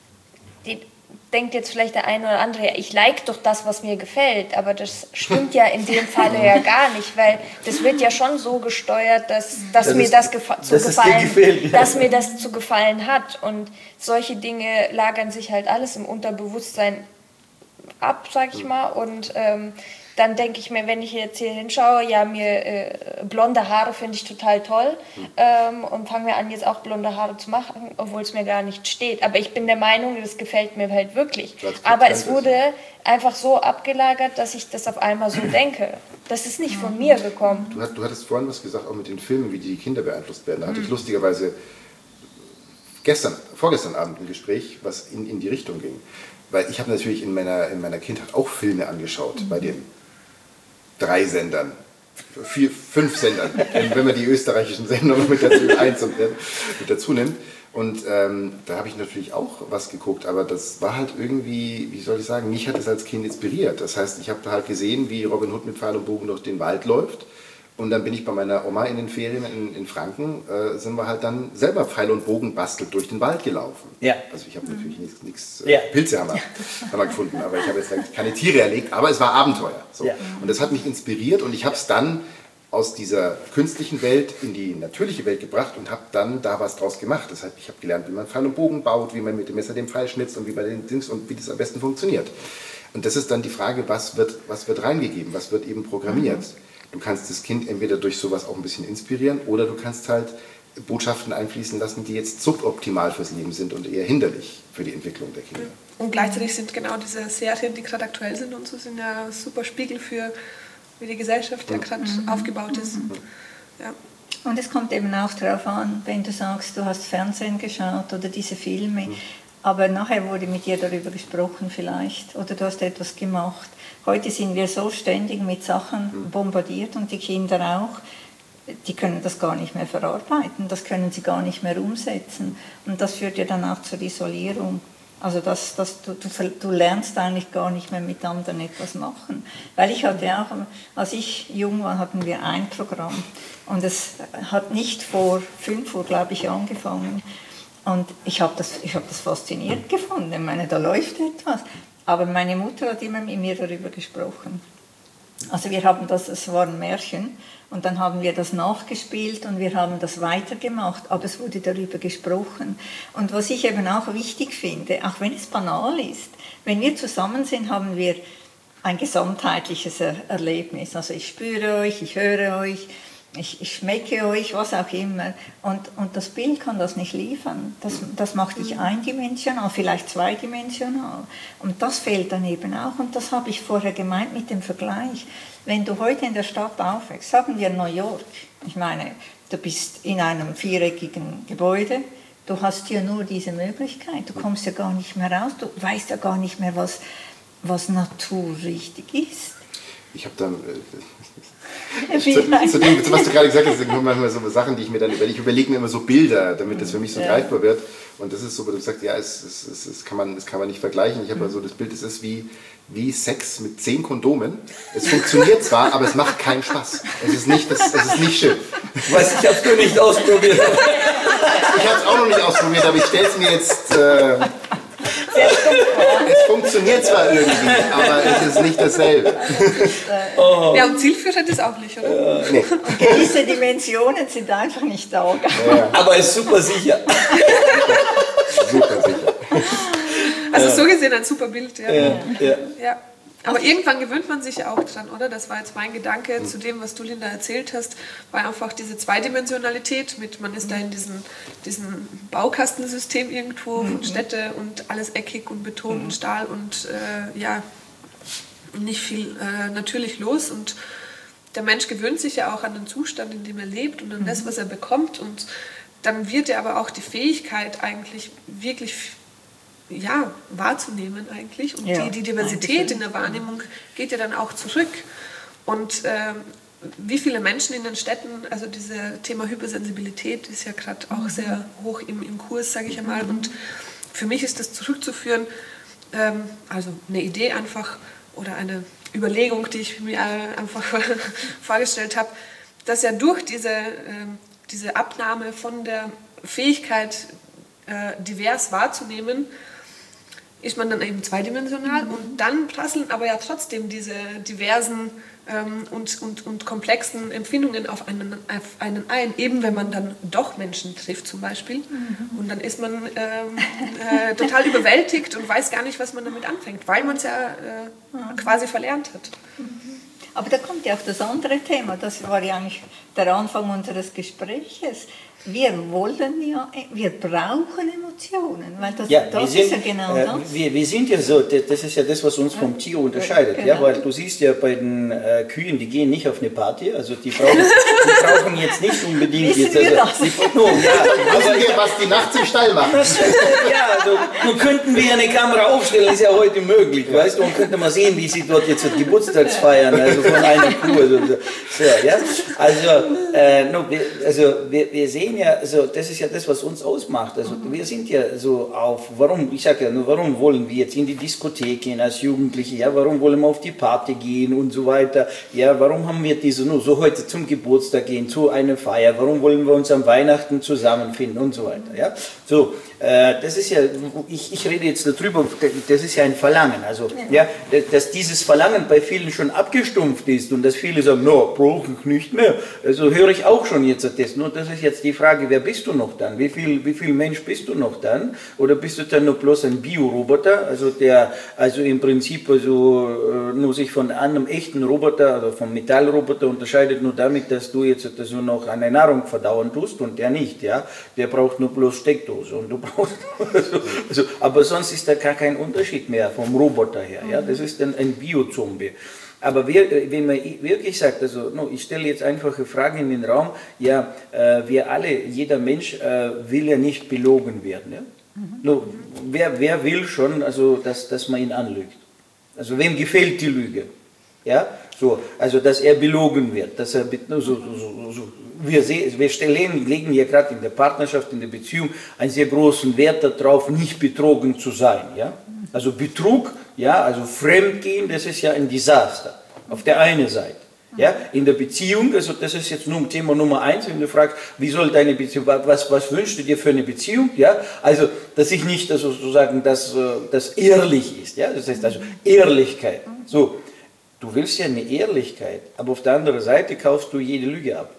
Speaker 6: die denkt jetzt vielleicht der eine oder andere, ja, ich like doch das, was mir gefällt, aber das stimmt ja in dem Falle ja gar nicht, weil das wird ja schon so gesteuert, dass, dass das mir ist, das, gefa- zu
Speaker 2: das
Speaker 6: gefallen,
Speaker 2: gefällt, ja.
Speaker 6: dass mir das zu gefallen hat, und solche Dinge lagern sich halt alles im Unterbewusstsein ab, sag ich mal, und ähm, dann denke ich mir, wenn ich jetzt hier hinschaue, ja, mir äh, blonde Haare finde ich total toll ähm, und fange mir an, jetzt auch blonde Haare zu machen, obwohl es mir gar nicht steht. Aber ich bin der Meinung, das gefällt mir halt wirklich. Aber es wurde einfach so abgelagert, dass ich das auf einmal so denke. Das ist nicht von mir gekommen.
Speaker 3: Du, hat, du hattest vorhin was gesagt, auch mit den Filmen, wie die Kinder beeinflusst werden. Da hatte ich lustigerweise gestern, vorgestern Abend ein Gespräch, was in, in die Richtung ging. Weil ich habe natürlich in meiner, in meiner Kindheit auch Filme angeschaut, mhm. bei den drei Sendern, vier, fünf Sendern, wenn man die österreichischen Sender mit dazu, eins und, mit dazu nimmt. Und ähm, da habe ich natürlich auch was geguckt, aber das war halt irgendwie, wie soll ich sagen, mich hat es als Kind inspiriert. Das heißt, ich habe halt gesehen, wie Robin Hood mit Pfeil und Bogen durch den Wald läuft. Und dann bin ich bei meiner Oma in den Ferien in, in Franken, äh, sind wir halt dann selber Pfeil und Bogen bastelt durch den Wald gelaufen. Ja. Also ich habe natürlich nichts, nichts äh, ja. Pilze haben wir, haben wir gefunden, aber ich habe jetzt keine Tiere erlegt, aber es war Abenteuer. So. Ja. Und das hat mich inspiriert und ich habe es dann aus dieser künstlichen Welt in die natürliche Welt gebracht und habe dann da was draus gemacht. Das heißt, ich habe gelernt, wie man Pfeil und Bogen baut, wie man mit dem Messer den Pfeil schnitzt und wie man den Dings und wie das am besten funktioniert. Und das ist dann die Frage, was wird, was wird reingegeben, was wird eben programmiert. Mhm. Du kannst das Kind entweder durch sowas auch ein bisschen inspirieren oder du kannst halt Botschaften einfließen lassen, die jetzt suboptimal fürs Leben sind und eher hinderlich für die Entwicklung der Kinder.
Speaker 5: Und gleichzeitig sind genau diese Serien, die gerade aktuell sind und so, sind ja super Spiegel für, wie die Gesellschaft ja gerade mhm. aufgebaut ist. Mhm. Ja.
Speaker 4: Und es kommt eben auch darauf an, wenn du sagst, du hast Fernsehen geschaut oder diese Filme, mhm. aber nachher wurde mit dir darüber gesprochen vielleicht oder du hast etwas gemacht. Heute sind wir so ständig mit Sachen bombardiert und die Kinder auch, die können das gar nicht mehr verarbeiten, das können sie gar nicht mehr umsetzen und das führt ja dann auch zur Isolierung. Also das, das, du, du, du lernst eigentlich gar nicht mehr mit anderen etwas machen. Weil ich hatte auch, als ich jung war, hatten wir ein Programm und es hat nicht vor fünf Uhr, glaube ich, angefangen und ich habe das, ich hab das faszinierend gefunden, ich meine, da läuft etwas. Aber meine Mutter hat immer mit mir darüber gesprochen. Also wir haben das, es war ein Märchen und dann haben wir das nachgespielt und wir haben das weitergemacht, aber es wurde darüber gesprochen. Und was ich eben auch wichtig finde, auch wenn es banal ist, wenn wir zusammen sind, haben wir ein gesamtheitliches Erlebnis. Also ich spüre euch, ich höre euch, ich, ich schmecke euch, was auch immer. Und, und das Bild kann das nicht liefern. Das, das macht dich eindimensional, vielleicht zweidimensional. Und das fehlt dann eben auch. Und das habe ich vorher gemeint mit dem Vergleich. Wenn du heute in der Stadt aufwächst, sagen wir New York, ich meine, du bist in einem viereckigen Gebäude, du hast hier nur diese Möglichkeit, du kommst ja gar nicht mehr raus, du weißt ja gar nicht mehr, was, was Natur richtig ist.
Speaker 3: Ich habe dann... Äh, zu, zu dem, was du gerade gesagt hast, sind manchmal so Sachen, die ich mir dann überlege. Ich überlege mir immer so Bilder, damit das für mich so ja. greifbar wird. Und das ist so, wo du sagst, ja, es, es, es, es, kann man, es kann man nicht vergleichen. Ich habe mhm. so das Bild, es ist wie, wie Sex mit zehn Kondomen. Es funktioniert zwar, aber es macht keinen Spaß. Es ist nicht, es, es ist nicht schön.
Speaker 2: Weißt du, ich habe es nur nicht ausprobiert.
Speaker 3: Ich habe es auch noch nicht ausprobiert, aber ich stelle es mir jetzt... Äh, es funktioniert zwar irgendwie, aber es ist nicht dasselbe.
Speaker 5: Oh. Ja, und zielführend ist auch nicht, oder?
Speaker 4: Ja. Nee. Gewisse Dimensionen sind einfach nicht da.
Speaker 2: Ja. Aber es ist super sicher.
Speaker 3: Super sicher.
Speaker 5: Also so gesehen ein super Bild, ja.
Speaker 2: Ja, ja.
Speaker 5: ja. Aber irgendwann gewöhnt man sich ja auch dran, oder? Das war jetzt mein Gedanke mhm. zu dem, was du, Linda, erzählt hast, war einfach diese Zweidimensionalität mit, man ist mhm. da in diesem, diesem Baukastensystem irgendwo mhm. von Städte und alles eckig und Beton mhm. und Stahl und äh, ja, nicht viel äh, natürlich los und der Mensch gewöhnt sich ja auch an den Zustand, in dem er lebt und an mhm. das, was er bekommt und dann wird er aber auch die Fähigkeit eigentlich wirklich ja, wahrzunehmen eigentlich. Und ja, die, die Diversität in der Wahrnehmung geht ja dann auch zurück. Und äh, wie viele Menschen in den Städten, also dieses Thema Hypersensibilität ist ja gerade auch mhm. sehr hoch im, im Kurs, sage ich einmal. Und für mich ist das zurückzuführen, ähm, also eine Idee einfach oder eine Überlegung, die ich mir einfach vorgestellt habe, dass ja durch diese, äh, diese Abnahme von der Fähigkeit, äh, divers wahrzunehmen, ist man dann eben zweidimensional mhm. und dann prasseln aber ja trotzdem diese diversen ähm, und, und, und komplexen Empfindungen auf einen, auf einen ein, eben wenn man dann doch Menschen trifft zum Beispiel mhm. und dann ist man ähm, äh, total überwältigt und weiß gar nicht, was man damit anfängt, weil man es ja äh, mhm. quasi verlernt hat.
Speaker 4: Mhm. Aber da kommt ja auch das andere Thema, das war ja eigentlich der Anfang unseres Gespräches. Wir wollen ja, wir brauchen Emotionen, weil das,
Speaker 2: ja,
Speaker 4: das
Speaker 2: sind,
Speaker 4: ist ja genau
Speaker 2: äh,
Speaker 4: das.
Speaker 2: Wir, wir sind ja so, das ist ja das, was uns vom Tier unterscheidet, genau. ja, weil du siehst ja bei den äh, Kühen, die gehen nicht auf eine Party, also die brauchen, die brauchen jetzt nicht unbedingt
Speaker 4: Wissen
Speaker 2: jetzt,
Speaker 4: wir
Speaker 2: also,
Speaker 4: das?
Speaker 2: Die, no, ja,
Speaker 3: aber wir, was die nachts im Stall machen.
Speaker 2: ja, also nun könnten wir eine Kamera aufstellen, ist ja heute möglich, ja. weißt du, und könnte mal sehen, wie sie dort jetzt Geburtstagsfeiern, also von einer Kuh, also, so, ja, also, äh, no, wir, also wir, wir sehen ja, also das ist ja das, was uns ausmacht. Also wir sind ja so auf, warum, ich sage ja nur, warum wollen wir jetzt in die Diskothek gehen als Jugendliche, ja, warum wollen wir auf die Party gehen und so weiter, ja, warum haben wir diese, nur so heute zum Geburtstag gehen, zu einer Feier, warum wollen wir uns am Weihnachten zusammenfinden und so weiter, ja, so, äh, das ist ja, ich, ich rede jetzt darüber, das ist ja ein Verlangen, also, ja, dass dieses Verlangen bei vielen schon abgestumpft ist und dass viele sagen, no, brauche ich nicht mehr, also höre ich auch schon jetzt das, nur das ist jetzt die Frage, wer bist du noch dann? Wie viel, wie viel Mensch bist du noch dann? Oder bist du dann nur bloß ein Bioroboter, also der also im Prinzip also, äh, nur sich von einem echten Roboter, also vom Metallroboter unterscheidet nur damit, dass du jetzt also noch eine Nahrung verdauen tust und der nicht, ja? Der braucht nur bloß Steckdose und du brauchst also, also, aber sonst ist da gar kein Unterschied mehr vom Roboter her, ja? Das ist dann ein Biozombie. Aber wir, wenn man wirklich sagt, also no, ich stelle jetzt einfache Fragen in den Raum, ja, äh, wir alle, jeder Mensch äh, will ja nicht belogen werden. Ja? Mhm. No, wer, wer will schon, also, dass, dass man ihn anlügt? Also wem gefällt die Lüge? Ja? So, also dass er belogen wird. Dass er, no, so, so, so, wir, sehen, wir stellen, legen ja gerade in der Partnerschaft, in der Beziehung einen sehr großen Wert darauf, nicht betrogen zu sein. Ja? Also Betrug, ja, also Fremdgehen, das ist ja ein Desaster, auf der einen Seite. Ja, in der Beziehung, also das ist jetzt nur Thema Nummer eins, wenn du fragst, wie soll deine Beziehung, was, was wünschst du dir für eine Beziehung? Ja, also, dass ich nicht, also sozusagen, dass das ehrlich ist, ja, das heißt also Ehrlichkeit. So, du willst ja eine Ehrlichkeit, aber auf der anderen Seite kaufst du jede Lüge ab.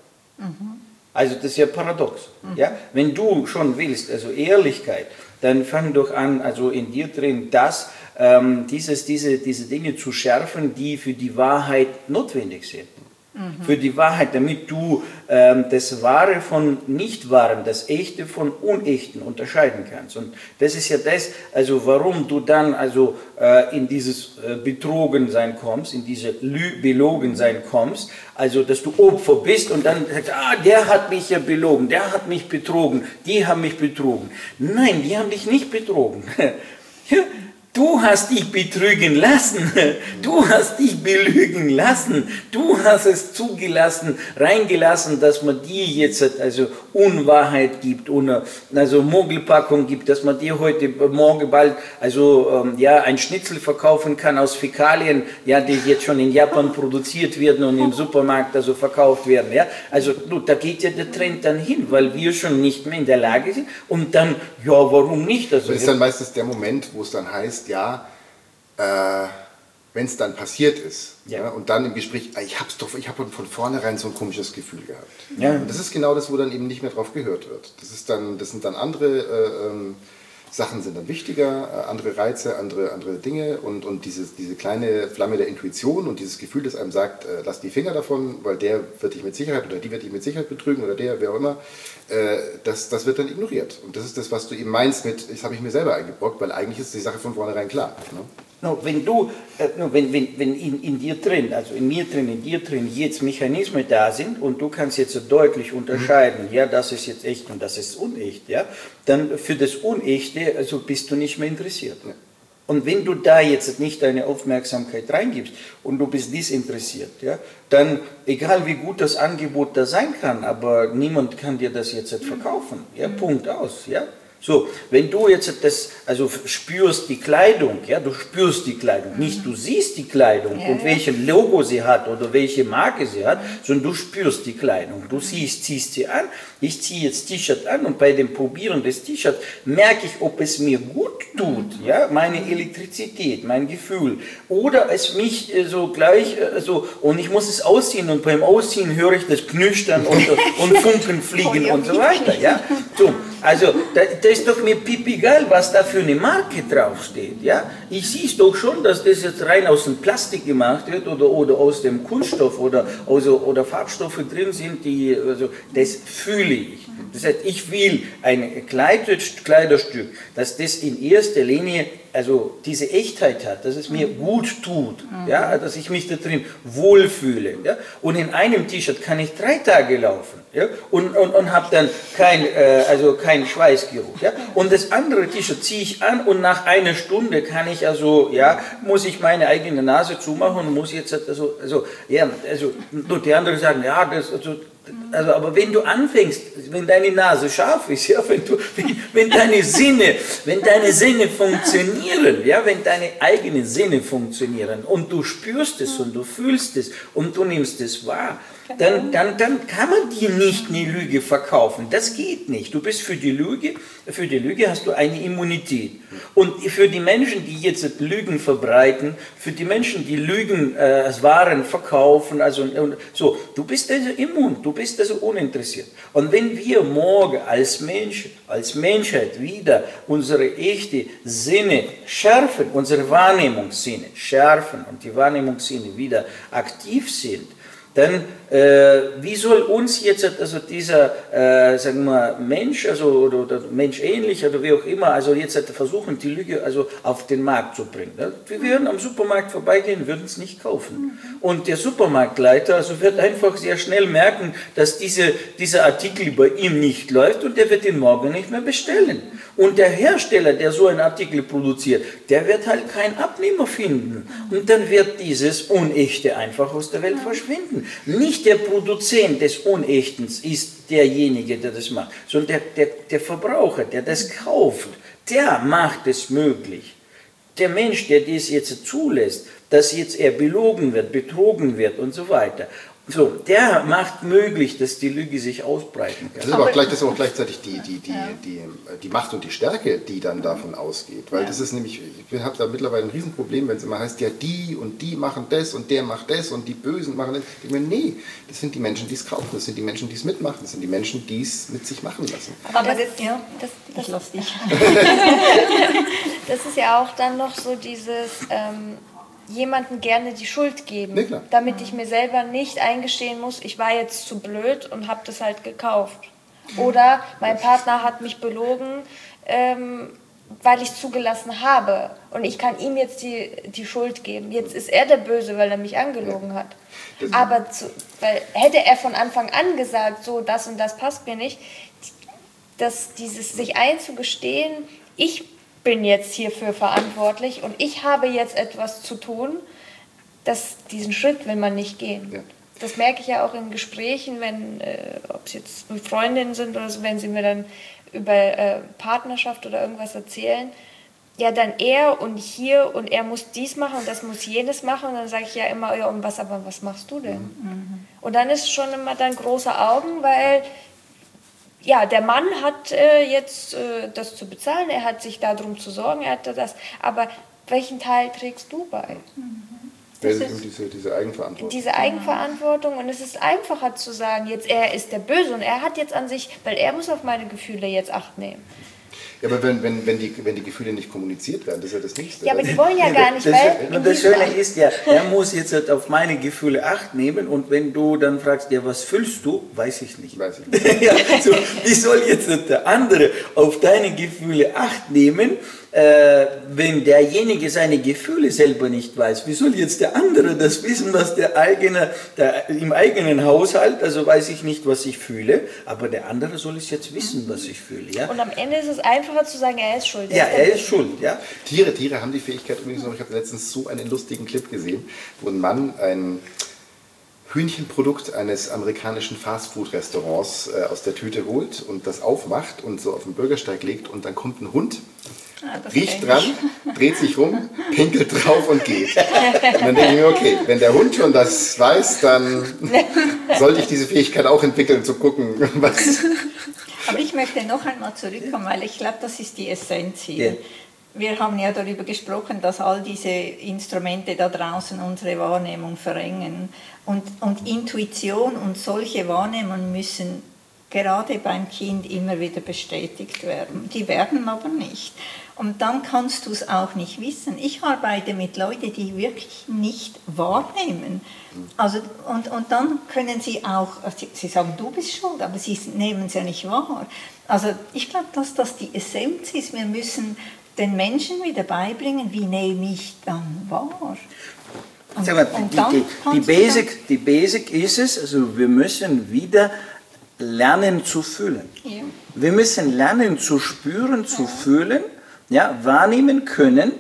Speaker 2: Also das ist ja paradox. Ja, wenn du schon willst, also Ehrlichkeit, dann fang doch an, also in dir drin, das, ähm, dieses, diese, diese Dinge zu schärfen, die für die Wahrheit notwendig sind. Mhm. Für die Wahrheit, damit du ähm, das Wahre von Nicht-Wahren, das Echte von Unechten unterscheiden kannst. Und das ist ja das, also warum du dann also äh, in dieses äh, Betrogensein kommst, in diese Lü Belogensein kommst, also dass du Opfer bist und dann sagst, ah, der hat mich ja belogen, der hat mich betrogen, die haben mich betrogen. Nein, die haben dich nicht betrogen. Du hast dich betrügen lassen, du hast dich belügen lassen, du hast es zugelassen, reingelassen, dass man dir jetzt also Unwahrheit gibt, oder also Mogelpackung gibt, dass man dir heute, morgen bald also ähm, ja, ein Schnitzel verkaufen kann aus Fäkalien, ja, die jetzt schon in Japan produziert werden und im Supermarkt also verkauft werden. Ja? Also du, da geht ja der Trend dann hin, weil wir schon nicht mehr in der Lage sind und dann, ja, warum nicht? Also,
Speaker 3: das ist dann meistens der Moment, wo es dann heißt, ja, äh, wenn es dann passiert ist, ja. Ja, und dann im Gespräch, ich habe doch, ich habe von vornherein so ein komisches Gefühl gehabt. Ja. Und das ist genau das, wo dann eben nicht mehr drauf gehört wird. Das ist dann, das sind dann andere äh, Sachen sind dann wichtiger, andere Reize, andere, andere Dinge und, und dieses, diese kleine Flamme der Intuition und dieses Gefühl, das einem sagt, äh, lass die Finger davon, weil der wird dich mit Sicherheit oder die wird dich mit Sicherheit betrügen oder der, wer auch immer, äh, das, das wird dann ignoriert. Und das ist das, was du eben meinst mit, das habe ich mir selber eingebrockt, weil eigentlich ist die Sache von vornherein klar. Ne?
Speaker 2: No, wenn du, äh, no, wenn, wenn, wenn in, in dir drin, also in mir drin, in dir drin jetzt Mechanismen da sind und du kannst jetzt so deutlich unterscheiden, mhm. ja, das ist jetzt echt und das ist unecht, ja, dann für das Unechte, also bist du nicht mehr interessiert. Ja. Und wenn du da jetzt nicht deine Aufmerksamkeit reingibst und du bist desinteressiert, ja, dann, egal wie gut das Angebot da sein kann, aber niemand kann dir das jetzt verkaufen, ja, mhm. Punkt aus, ja. So, wenn du jetzt das, also spürst die Kleidung, ja, du spürst die Kleidung, nicht du siehst die Kleidung ja, und welches Logo sie hat oder welche Marke sie hat, sondern du spürst die Kleidung. Du siehst, ziehst sie an, ich ziehe jetzt T-Shirt an und bei dem Probieren des T-Shirts merke ich, ob es mir gut tut, ja, meine Elektrizität, mein Gefühl, oder es mich äh, so gleich, äh, so, und ich muss es ausziehen und beim Ausziehen höre ich das Knüstern und, und Funken fliegen und so weiter, ja. So, also, da, da ist doch mir pipi egal, was da für eine Marke draufsteht, ja. Ich sehe es doch schon, dass das jetzt rein aus dem Plastik gemacht wird oder, oder aus dem Kunststoff oder, also, oder Farbstoffe drin sind, die, also, das fühle ich. Das heißt, ich will ein Kleiderstück, dass das in erster Linie also diese Echtheit hat, dass es mir gut tut, ja, dass ich mich da drin wohlfühle. Ja, und in einem T-Shirt kann ich drei Tage laufen, ja, und, und, und habe dann kein, äh, also keinen Schweißgeruch. Ja, und das andere T-Shirt ziehe ich an und nach einer Stunde kann ich also, ja, muss ich meine eigene Nase zumachen und muss jetzt also, also ja, also und die anderen sagen, ja, das, also, also, aber wenn du anfängst, wenn deine Nase scharf ist, ja, wenn, du, wenn, wenn, deine Sinne, wenn deine Sinne funktionieren, ja, wenn deine eigenen Sinne funktionieren und du spürst es und du fühlst es und du nimmst es wahr, dann, dann, dann kann man dir nicht eine Lüge verkaufen. Das geht nicht. Du bist für die Lüge, für die Lüge hast du eine Immunität. Und für die Menschen, die jetzt Lügen verbreiten, für die Menschen, die Lügen äh, als Waren verkaufen, also und, so, du bist also immun, du bist also uninteressiert. Und wenn wir morgen als Mensch, als Menschheit wieder unsere echte Sinne schärfen, unsere Wahrnehmungssinne schärfen und die Wahrnehmungssinne wieder aktiv sind, dann äh, wie soll uns jetzt also dieser, äh, sagen wir, Mensch, also oder, oder menschähnlich oder wie auch immer, also jetzt versuchen, die Lüge also auf den Markt zu bringen. Ne? Wir würden am Supermarkt vorbeigehen, würden es nicht kaufen. Und der Supermarktleiter also wird einfach sehr schnell merken, dass diese, dieser Artikel bei ihm nicht läuft und der wird ihn morgen nicht mehr bestellen. Und der Hersteller, der so einen Artikel produziert, der wird halt keinen Abnehmer finden. Und dann wird dieses Unechte einfach aus der Welt verschwinden. Nicht der Produzent des Unechten ist derjenige, der das macht, sondern der, der, der Verbraucher, der das kauft, der macht es möglich. Der Mensch, der dies jetzt zulässt, dass jetzt er belogen wird, betrogen wird und so weiter, so, der macht möglich, dass die Lüge sich ausbreiten kann.
Speaker 3: Das ist aber auch, gleich, das ist auch gleichzeitig die, die, die, die, die Macht und die Stärke, die dann davon ausgeht. Weil das ist nämlich, ich habe da mittlerweile ein Riesenproblem, wenn es immer heißt, ja die und die machen das und der macht das und die Bösen machen das. Ich meine, nee, das sind die Menschen, die es kaufen, das sind die Menschen, die es mitmachen, das sind die Menschen, die es mit sich machen lassen.
Speaker 6: Aber das, ja, das, das, ich lass dich. Das ist ja auch dann noch so dieses... Ähm, jemandem gerne die Schuld geben, nee, damit ich mir selber nicht eingestehen muss, ich war jetzt zu blöd und habe das halt gekauft. Oder mein Partner hat mich belogen, ähm, weil ich zugelassen habe und ich kann ihm jetzt die, die Schuld geben. Jetzt ist er der Böse, weil er mich angelogen hat. Aber zu, weil, hätte er von Anfang an gesagt, so das und das passt mir nicht, dass dieses sich einzugestehen, ich bin jetzt hierfür verantwortlich und ich habe jetzt etwas zu tun, dass diesen Schritt will man nicht gehen. Ja. Das merke ich ja auch in Gesprächen, wenn, äh, ob es jetzt Freundinnen sind oder so, wenn sie mir dann über äh, Partnerschaft oder irgendwas erzählen, ja dann er und hier und er muss dies machen und das muss jenes machen und dann sage ich ja immer, ja und was, aber was machst du denn? Mhm. Und dann ist schon immer dann große Augen, weil ja, der Mann hat äh, jetzt äh, das zu bezahlen, er hat sich darum zu sorgen, er hat das, aber welchen Teil trägst du bei?
Speaker 3: Mhm. Das ist diese, diese Eigenverantwortung.
Speaker 6: Diese Eigenverantwortung und es ist einfacher zu sagen, jetzt er ist der Böse und er hat jetzt an sich, weil er muss auf meine Gefühle jetzt Acht nehmen.
Speaker 3: Ja, aber wenn, wenn, wenn, die, wenn die Gefühle nicht kommuniziert werden, das ist ja das Nächste.
Speaker 6: Ja, aber die wollen ja gar nicht,
Speaker 2: das,
Speaker 6: weil...
Speaker 2: Und das Schöne ist ja, er muss jetzt halt auf meine Gefühle Acht nehmen und wenn du dann fragst, ja, was fühlst du, weiß ich nicht.
Speaker 3: Weiß ich nicht.
Speaker 2: Ja, so, wie soll jetzt der andere auf deine Gefühle Acht nehmen, äh, wenn derjenige seine Gefühle selber nicht weiß? Wie soll jetzt der andere das wissen, was der eigene, der, im eigenen Haushalt, also weiß ich nicht, was ich fühle, aber der andere soll es jetzt wissen, was ich fühle. Ja?
Speaker 6: Und am Ende ist es einfacher zu sagen, er ist schuld.
Speaker 2: Ja, er ist schuld. Ja?
Speaker 3: Tiere, Tiere haben die Fähigkeit übrigens noch, ich habe letztens so einen lustigen Clip gesehen, wo ein Mann ein Hühnchenprodukt eines amerikanischen Fastfood-Restaurants äh, aus der Tüte holt und das aufmacht und so auf den Bürgersteig legt und dann kommt ein Hund,
Speaker 4: Ah, das
Speaker 3: riecht
Speaker 4: kenn
Speaker 3: dran,
Speaker 4: ich.
Speaker 3: dreht sich rum, pinkelt drauf und geht. Und dann denke ich mir, okay, wenn der Hund schon das weiß, dann sollte ich diese Fähigkeit auch entwickeln, zu gucken, was...
Speaker 4: Aber ich möchte noch einmal zurückkommen, weil ich glaube, das ist die Essenz hier.
Speaker 2: Ja.
Speaker 4: Wir haben ja darüber gesprochen, dass all diese Instrumente da draußen unsere Wahrnehmung verengen. Und, und Intuition und solche Wahrnehmungen müssen gerade beim Kind immer wieder bestätigt werden. Die werden aber nicht. Und dann kannst du es auch nicht wissen. Ich arbeite mit Leuten, die wirklich nicht wahrnehmen. Also, und, und dann können sie auch, sie, sie sagen, du bist schuld, aber sie nehmen es ja nicht wahr. Also ich glaube, dass das die Essenz ist. Wir müssen den Menschen wieder beibringen, wie nehme ich dann wahr. Und,
Speaker 2: Sag mal,
Speaker 4: und
Speaker 2: die,
Speaker 4: dann
Speaker 2: die, die,
Speaker 4: kannst du
Speaker 2: Basic, die Basic ist es, also wir müssen wieder lernen zu fühlen.
Speaker 4: Ja.
Speaker 2: Wir müssen lernen zu spüren, zu fühlen, ja, wahrnehmen können,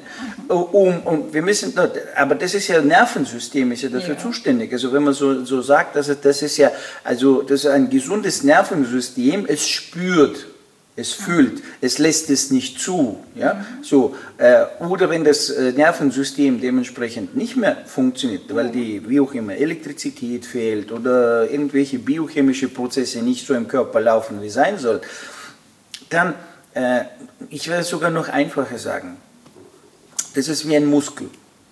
Speaker 2: um, um, wir müssen, aber das ist ja, Nervensystem ist ja dafür
Speaker 4: Ja.
Speaker 2: zuständig. Also wenn man so, so sagt, also das ist ja, also das ist ein gesundes Nervensystem, es spürt. Es fühlt, es lässt es nicht zu. Ja? So, äh, oder wenn das äh, Nervensystem dementsprechend nicht mehr funktioniert, weil die, wie auch immer, Elektrizität fehlt oder irgendwelche biochemische Prozesse nicht so im Körper laufen, wie sein soll, dann, äh, ich werde es sogar noch einfacher sagen, das ist wie ein Muskel.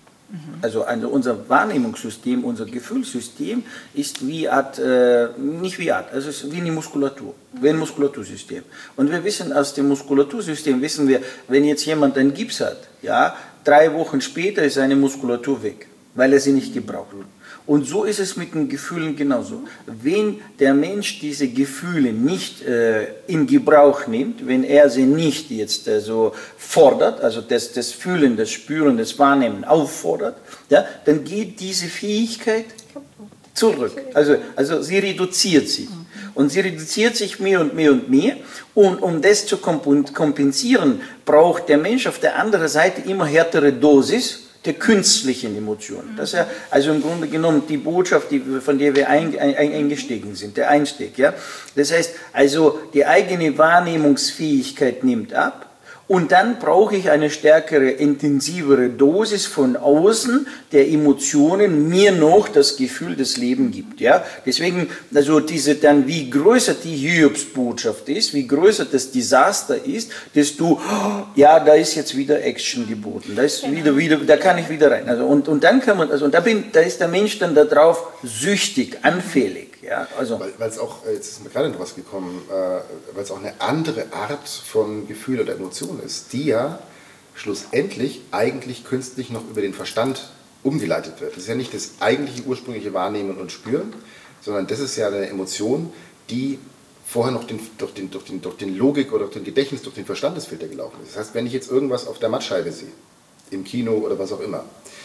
Speaker 2: Also, also unser Wahrnehmungssystem, unser Gefühlssystem ist wie Art, äh, nicht wie Art, also es ist wie eine Muskulatur, wie ein Muskulatursystem. Und wir wissen aus dem Muskulatursystem, wissen wir, wenn jetzt jemand einen Gips hat, ja, drei Wochen später ist seine Muskulatur weg, weil er sie nicht gebraucht hat. Und so ist es mit den Gefühlen genauso. Wenn der Mensch diese Gefühle nicht äh, in Gebrauch nimmt, wenn er sie nicht jetzt äh, so fordert, also das, das Fühlen, das Spüren, das Wahrnehmen auffordert, ja, dann geht diese Fähigkeit zurück. Also, also sie reduziert sich. Und sie reduziert sich mehr und mehr und mehr. Und um das zu kompensieren, braucht der Mensch auf der anderen Seite immer härtere Dosis der künstlichen Emotionen. Das ist ja also im Grunde genommen die Botschaft, die, von der wir ein, ein, eingestiegen sind, der Einstieg. Ja? Das heißt, also die eigene Wahrnehmungsfähigkeit nimmt ab und dann brauche ich eine stärkere, intensivere Dosis von außen der Emotionen, mir noch das Gefühl des Lebens gibt. Ja? Deswegen, also diese dann, wie größer die Hiobsbotschaft ist, wie größer das Desaster ist, desto, ja, da ist jetzt wieder Action geboten, da ist wieder, wieder, da kann ich wieder rein. Also, und, und dann kann man, also, und da, bin, da ist der Mensch dann darauf süchtig, anfällig. Ja, also.
Speaker 3: Weil es auch, jetzt ist mir gerade noch was gekommen, äh, weil es auch eine andere Art von Gefühl oder Emotion ist, die ja schlussendlich eigentlich künstlich noch über den Verstand umgeleitet wird. Das ist ja nicht das eigentliche ursprüngliche Wahrnehmen und Spüren, sondern das ist ja eine Emotion, die vorher noch den, durch, den, durch, den, durch den Logik oder durch den Gedächtnis, durch den Verstandesfilter gelaufen ist. Das heißt, wenn ich jetzt irgendwas auf der Mattscheibe sehe, im Kino oder was auch immer,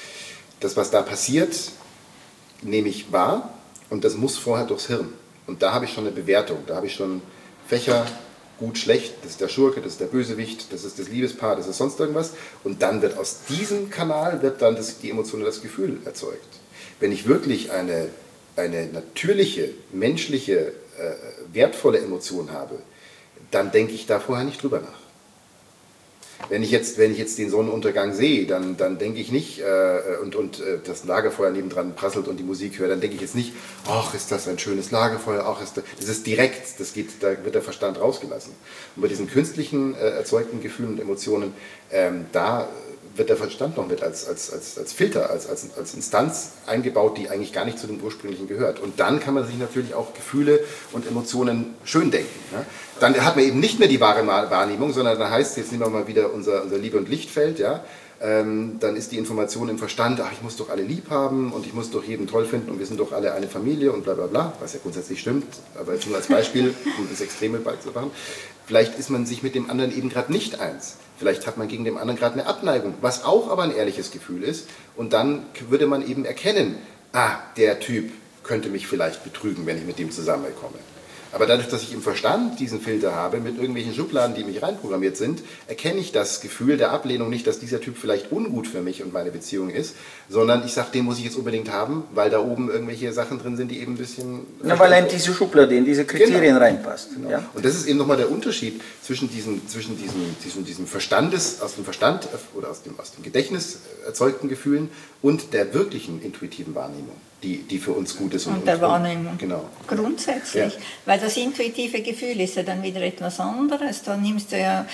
Speaker 3: das, was da passiert, nehme ich wahr. Und das muss vorher durchs Hirn. Und da habe ich schon eine Bewertung. Da habe ich schon Fächer, gut, schlecht, das ist der Schurke, das ist der Bösewicht, das ist das Liebespaar, das ist sonst irgendwas. Und dann wird aus diesem Kanal wird dann das, die Emotion oder das Gefühl erzeugt. Wenn ich wirklich eine, eine natürliche, menschliche, äh, wertvolle Emotion habe, dann denke ich da vorher nicht drüber nach. Wenn ich jetzt, wenn ich jetzt den Sonnenuntergang sehe, dann, dann denke ich nicht, äh, und, und äh, das Lagerfeuer nebendran prasselt und die Musik höre, dann denke ich jetzt nicht, ach, ist das ein schönes Lagerfeuer, ach, ist das, das ist direkt, das geht, da wird der Verstand rausgelassen. Und bei diesen künstlichen äh, erzeugten Gefühlen und Emotionen, ähm, da wird der Verstand noch mit als, als, als, als Filter, als, als, als Instanz eingebaut, die eigentlich gar nicht zu dem Ursprünglichen gehört. Und dann kann man sich natürlich auch Gefühle und Emotionen schön denken. Ja? Dann hat man eben nicht mehr die wahre Wahrnehmung, sondern dann heißt, jetzt nehmen wir mal wieder unser, unser Liebe- und Lichtfeld, ja? Ähm, dann ist die Information im Verstand, ach, ich muss doch alle lieb haben und ich muss doch jeden toll finden und wir sind doch alle eine Familie und bla bla bla, was ja grundsätzlich stimmt, aber jetzt nur als Beispiel, um das Extreme beizumachen. Vielleicht ist man sich mit dem anderen eben gerade nicht eins. Vielleicht hat man gegen den anderen gerade eine Abneigung, was auch aber ein ehrliches Gefühl ist. Und dann würde man eben erkennen, ah, der Typ könnte mich vielleicht betrügen, wenn ich mit dem zusammenkomme. Aber dadurch, dass ich im Verstand diesen Filter habe, mit irgendwelchen Schubladen, die mich reinprogrammiert sind, erkenne ich das Gefühl der Ablehnung nicht, dass dieser Typ vielleicht ungut für mich und meine Beziehung ist, sondern ich sage, den muss ich jetzt unbedingt haben, weil da oben irgendwelche Sachen drin sind, die eben ein bisschen...
Speaker 2: Na, weil er in diese Schublade, in diese Kriterien
Speaker 3: genau.
Speaker 2: reinpasst.
Speaker 3: Genau.
Speaker 2: Ja?
Speaker 3: Und das ist eben nochmal der Unterschied zwischen diesem, zwischen diesem, diesem, diesem Verstandes, aus dem Verstand oder aus dem, aus dem Gedächtnis erzeugten Gefühlen und der wirklichen intuitiven Wahrnehmung, die, die für uns gut ist.
Speaker 4: Und,
Speaker 3: und
Speaker 4: der
Speaker 3: und,
Speaker 4: Wahrnehmung.
Speaker 3: Genau.
Speaker 4: Grundsätzlich.
Speaker 3: Ja.
Speaker 4: Weil das intuitive Gefühl ist ja dann wieder etwas anderes. Da nimmst du ja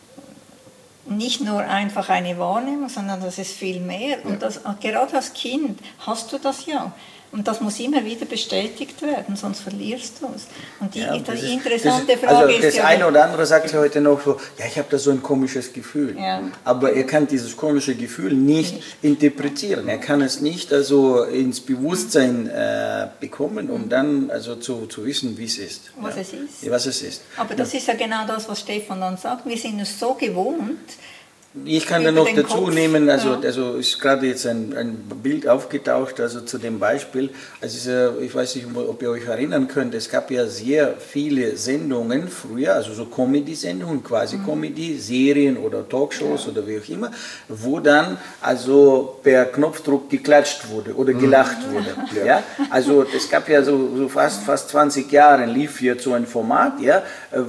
Speaker 4: nicht nur einfach eine Wahrnehmung, sondern das ist viel mehr.
Speaker 3: Ja.
Speaker 4: Und das, gerade als Kind hast du das ja. Und das muss immer wieder bestätigt werden, sonst verlierst du es. Und die,
Speaker 2: Ja,
Speaker 4: die
Speaker 2: das ist,
Speaker 4: interessante
Speaker 2: das,
Speaker 4: Frage
Speaker 2: also
Speaker 4: ist
Speaker 2: das
Speaker 4: ja...
Speaker 2: Das eine oder andere sagt ja heute noch so, ja, ich habe da so ein komisches Gefühl.
Speaker 4: Ja.
Speaker 2: Aber er kann dieses komische Gefühl nicht, nicht interpretieren. Er kann es nicht also ins Bewusstsein äh, bekommen, um dann also zu, zu wissen, wie es ist.
Speaker 4: Was
Speaker 2: ja.
Speaker 4: es ist.
Speaker 2: Ja, was es ist.
Speaker 4: Aber das ja. ist ja genau das, was Stefan dann sagt. Wir sind es so gewohnt.
Speaker 2: Ich kann da noch dazu
Speaker 4: Kopf.
Speaker 2: nehmen, also,
Speaker 4: ja.
Speaker 2: also ist gerade jetzt ein, ein Bild aufgetaucht, also zu dem Beispiel, also ich weiß nicht, ob ihr euch erinnern könnt, es gab ja sehr viele Sendungen früher, also so Comedy-Sendungen, quasi mhm. Comedy, Serien oder Talkshows ja. oder wie auch immer, wo dann also per Knopfdruck geklatscht wurde oder gelacht mhm. wurde. Ja. Ja? Also es gab ja so, so fast, fast zwanzig Jahre lief hier so ein Format, ja,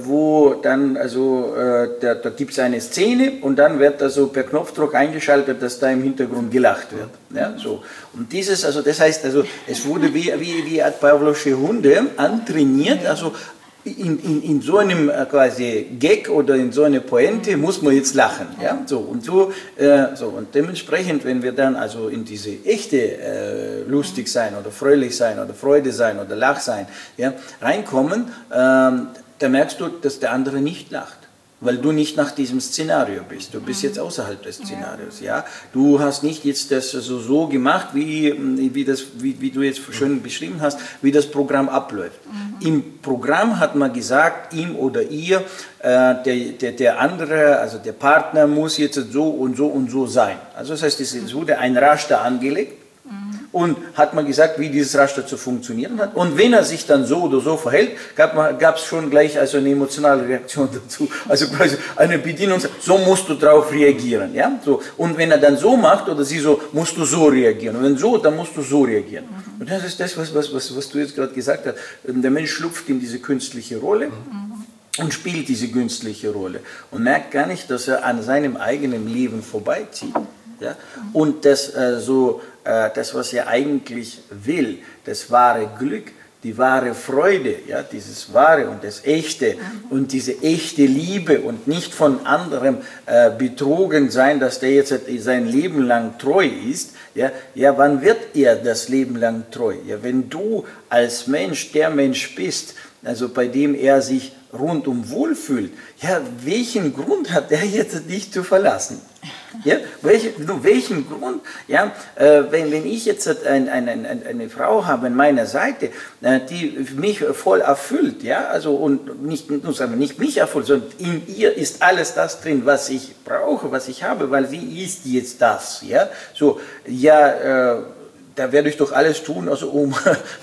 Speaker 2: wo dann, also äh, da, da gibt es eine Szene und dann wird also per Knopfdruck eingeschaltet, dass da im Hintergrund gelacht wird. Ja, so. Und dieses, also das heißt, also es wurde wie, wie, wie Pavlovsche Hunde antrainiert, also in, in, in so einem quasi Gag oder in so einer Pointe muss man jetzt lachen. Ja? So, und, so, äh, so, und dementsprechend, wenn wir dann also in diese echte äh, lustig sein oder fröhlich sein oder Freude sein oder Lach sein ja, reinkommen, ähm, da merkst du, dass der andere nicht lacht. Weil du nicht nach diesem Szenario bist. Du bist jetzt außerhalb des Szenarios. Ja? Du hast nicht jetzt das so, so gemacht, wie, wie, das, wie, wie du jetzt schön beschrieben hast, wie das Programm abläuft. Mhm. Im Programm hat man gesagt, ihm oder ihr, äh, der, der, der andere, also der Partner muss jetzt so und so und so sein. Also das heißt, es wurde ein Raster angelegt. Und hat man gesagt, wie dieses Raster zu funktionieren hat. Und wenn er sich dann so oder so verhält, gab es schon gleich also eine emotionale Reaktion dazu. Also quasi eine Bedienung, so musst du darauf reagieren. Ja? So. Und wenn er dann so macht oder sie so, musst du so reagieren. Und wenn so, dann musst du so reagieren. Mhm. Und das ist das, was, was, was, was du jetzt gerade gesagt hast. Der Mensch schlüpft in diese künstliche Rolle. Mhm. Und spielt diese künstliche Rolle. Und merkt gar nicht, dass er an seinem eigenen Leben vorbeizieht. Ja? Und das, äh, so, äh, das, was er eigentlich will, das wahre Glück, die wahre Freude, ja? Dieses wahre und das echte und diese echte Liebe und nicht von anderem äh, betrogen sein, dass der jetzt sein Leben lang treu ist. Ja? Ja, wann wird er das Leben lang treu? Ja, wenn du als Mensch der Mensch bist, also bei dem er sich rundum wohlfühlt, ja, welchen Grund hat er jetzt dich zu verlassen? Ja, welche, welchen Grund? Ja, äh, wenn, wenn ich jetzt ein, ein, ein, eine Frau habe an meiner Seite, äh, die mich voll erfüllt, ja, also und nicht, nur sagen, nicht mich erfüllt, sondern in ihr ist alles das drin, was ich brauche, was ich habe, weil sie ist jetzt das, ja, so, ja, äh, da werde ich doch alles tun, also um,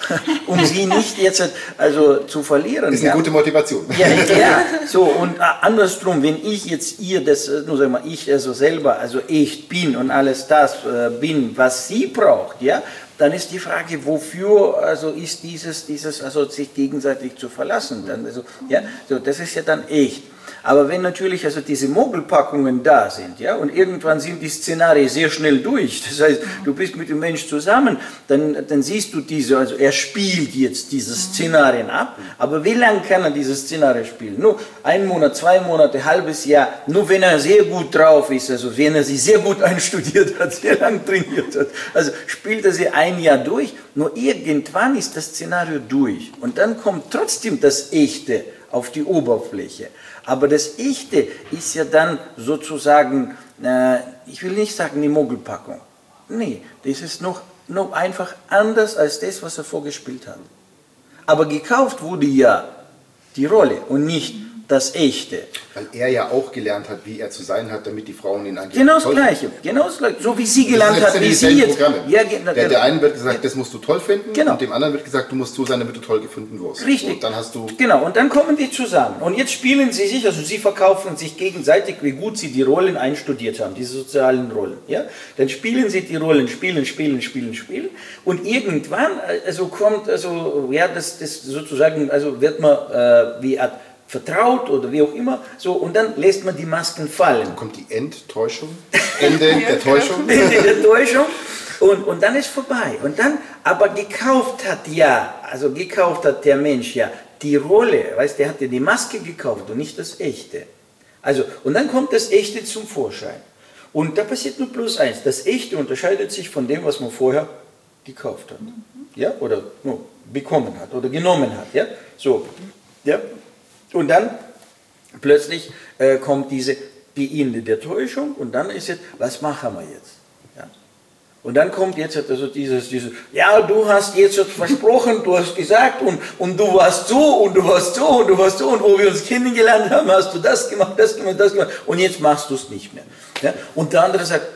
Speaker 2: um sie nicht jetzt also zu verlieren.
Speaker 3: Das ist eine
Speaker 2: ja.
Speaker 3: gute Motivation.
Speaker 2: Ja, ja, so und andersrum, wenn ich jetzt ihr das, nur sag mal, ich also selber, also echt bin und alles das äh, bin, was sie braucht, ja, dann ist die Frage, wofür also ist dieses, dieses also sich gegenseitig zu verlassen, dann also ja, so das ist ja dann echt. Aber wenn natürlich also diese Mogelpackungen da sind, ja, und irgendwann sind die Szenarien sehr schnell durch, das heißt, du bist mit dem Mensch zusammen, dann, dann siehst du diese, also er spielt jetzt diese Szenarien ab, aber wie lange kann er diese Szenarien spielen? Nur ein Monat, zwei Monate, halbes Jahr, nur wenn er sehr gut drauf ist, also wenn er sie sehr gut einstudiert hat, sehr lang trainiert hat, also spielt er sie ein Jahr durch, nur irgendwann ist das Szenario durch und dann kommt trotzdem das Echte auf die Oberfläche. Aber das Echte ist ja dann sozusagen, äh, ich will nicht sagen die Mogelpackung. Nee, das ist noch, noch einfach anders als das, was er vorgespielt hat. Aber gekauft wurde ja die Rolle und nicht das Echte.
Speaker 3: Weil er ja auch gelernt hat, wie er zu sein hat, damit die Frauen ihn angeblich
Speaker 2: Genau das Gleiche, genau das Gleiche. So wie sie gelernt hat, wie sie jetzt...
Speaker 3: Ja, der, der einen wird gesagt, das musst du toll finden,
Speaker 2: genau.
Speaker 3: Und dem anderen wird gesagt, du musst so sein, damit du toll gefunden wirst.
Speaker 2: Richtig.
Speaker 3: Und dann hast du...
Speaker 2: Genau, und dann kommen die zusammen. Und jetzt spielen sie sich, also sie verkaufen sich gegenseitig, wie gut sie die Rollen einstudiert haben, diese sozialen Rollen. Ja? Dann spielen sie die Rollen, spielen, spielen, spielen, spielen. Und irgendwann, also kommt, also, ja, das, das sozusagen, also wird man, äh, wie Art vertraut oder wie auch immer, so, und dann lässt man die Masken fallen.
Speaker 3: Dann kommt die Enttäuschung, Ende der Täuschung.
Speaker 2: Ende der Täuschung und, und dann ist vorbei. Und dann, aber gekauft hat ja, also gekauft hat der Mensch ja die Rolle, weißt, der hat ja die Maske gekauft und nicht das Echte. Also, und dann kommt das Echte zum Vorschein. Und da passiert nur bloß eins, das Echte unterscheidet sich von dem, was man vorher gekauft hat. Ja, oder no, bekommen hat oder genommen hat. Ja, so, ja. Und dann plötzlich äh, kommt diese, die Ende der Täuschung und dann ist jetzt, was machen wir jetzt? Ja? Und dann kommt jetzt also dieses, dieses, ja, du hast jetzt versprochen, du hast gesagt und, und du warst so und du warst so und du warst so und wo wir uns kennengelernt haben, hast du das gemacht, das gemacht, das gemacht und jetzt machst du es nicht mehr. Ja? Und der andere sagt,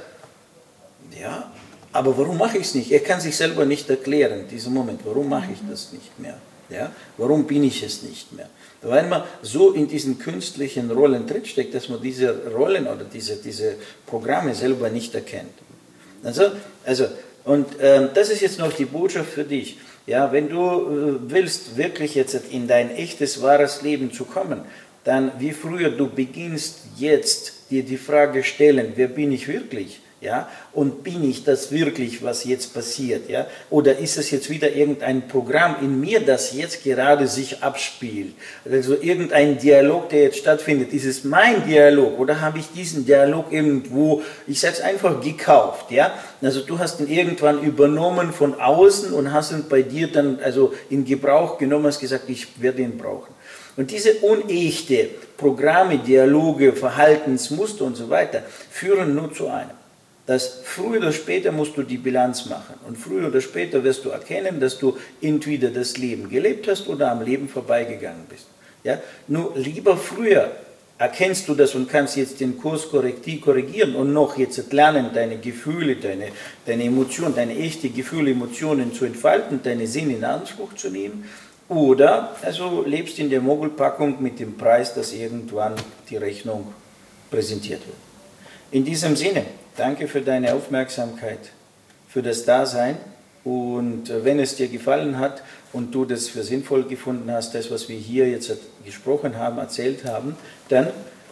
Speaker 2: ja, aber warum mache ich es nicht? Er kann sich selber nicht erklären, diesen Moment, warum mache ich das nicht mehr? Ja? Warum bin ich es nicht mehr? Weil man so in diesen künstlichen Rollen drinsteckt, dass man diese Rollen oder diese, diese Programme selber nicht erkennt. Also, also und äh, das ist jetzt noch die Botschaft für dich. Ja, wenn du äh, willst, wirklich jetzt in dein echtes, wahres Leben zu kommen, dann wie früher, du beginnst jetzt dir die Frage stellen, wer bin ich wirklich? Ja, und bin ich das wirklich, was jetzt passiert? Ja? Oder ist es jetzt wieder irgendein Programm in mir, das jetzt gerade sich abspielt? Also irgendein Dialog, der jetzt stattfindet. Ist es mein Dialog oder habe ich diesen Dialog irgendwo, ich sage es einfach, gekauft? Ja? Also du hast ihn irgendwann übernommen von außen und hast ihn bei dir dann also in Gebrauch genommen, hast gesagt, ich werde ihn brauchen. Und diese unechte Programme, Dialoge, Verhaltensmuster und so weiter führen nur zu einem. Dass früher oder später musst du die Bilanz machen und früher oder später wirst du erkennen, dass du entweder das Leben gelebt hast oder am Leben vorbeigegangen bist. Ja? Nur lieber früher erkennst du das und kannst jetzt den Kurs korrektiv korrigieren und noch jetzt lernen, deine Gefühle, deine, deine Emotionen, deine echten Gefühle, Emotionen zu entfalten, deine Sinne in Anspruch zu nehmen. Oder also lebst in der Mogelpackung mit dem Preis, dass irgendwann die Rechnung präsentiert wird. In diesem Sinne, danke für deine Aufmerksamkeit, für das Dasein und wenn es dir gefallen hat und du das für sinnvoll gefunden hast, das, was wir hier jetzt gesprochen haben, erzählt haben, dann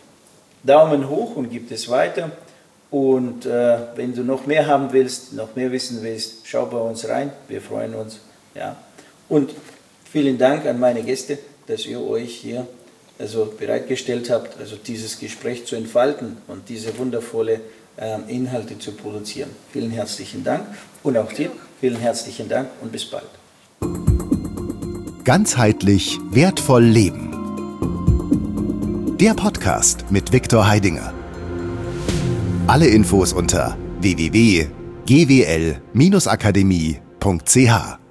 Speaker 2: Daumen hoch und gib es weiter und äh, wenn du noch mehr haben willst, noch mehr wissen willst, schau bei uns rein, wir freuen uns. Ja. Und vielen Dank an meine Gäste, dass ihr euch hier also bereitgestellt habt, also dieses Gespräch zu entfalten und diese wundervolle äh, Inhalte zu produzieren. Vielen herzlichen Dank und auch dir vielen herzlichen Dank und bis bald.
Speaker 1: Ganzheitlich wertvoll leben. Der Podcast mit Viktor Heidinger. Alle Infos unter w w w punkt g w l Bindestrich akademie punkt c h.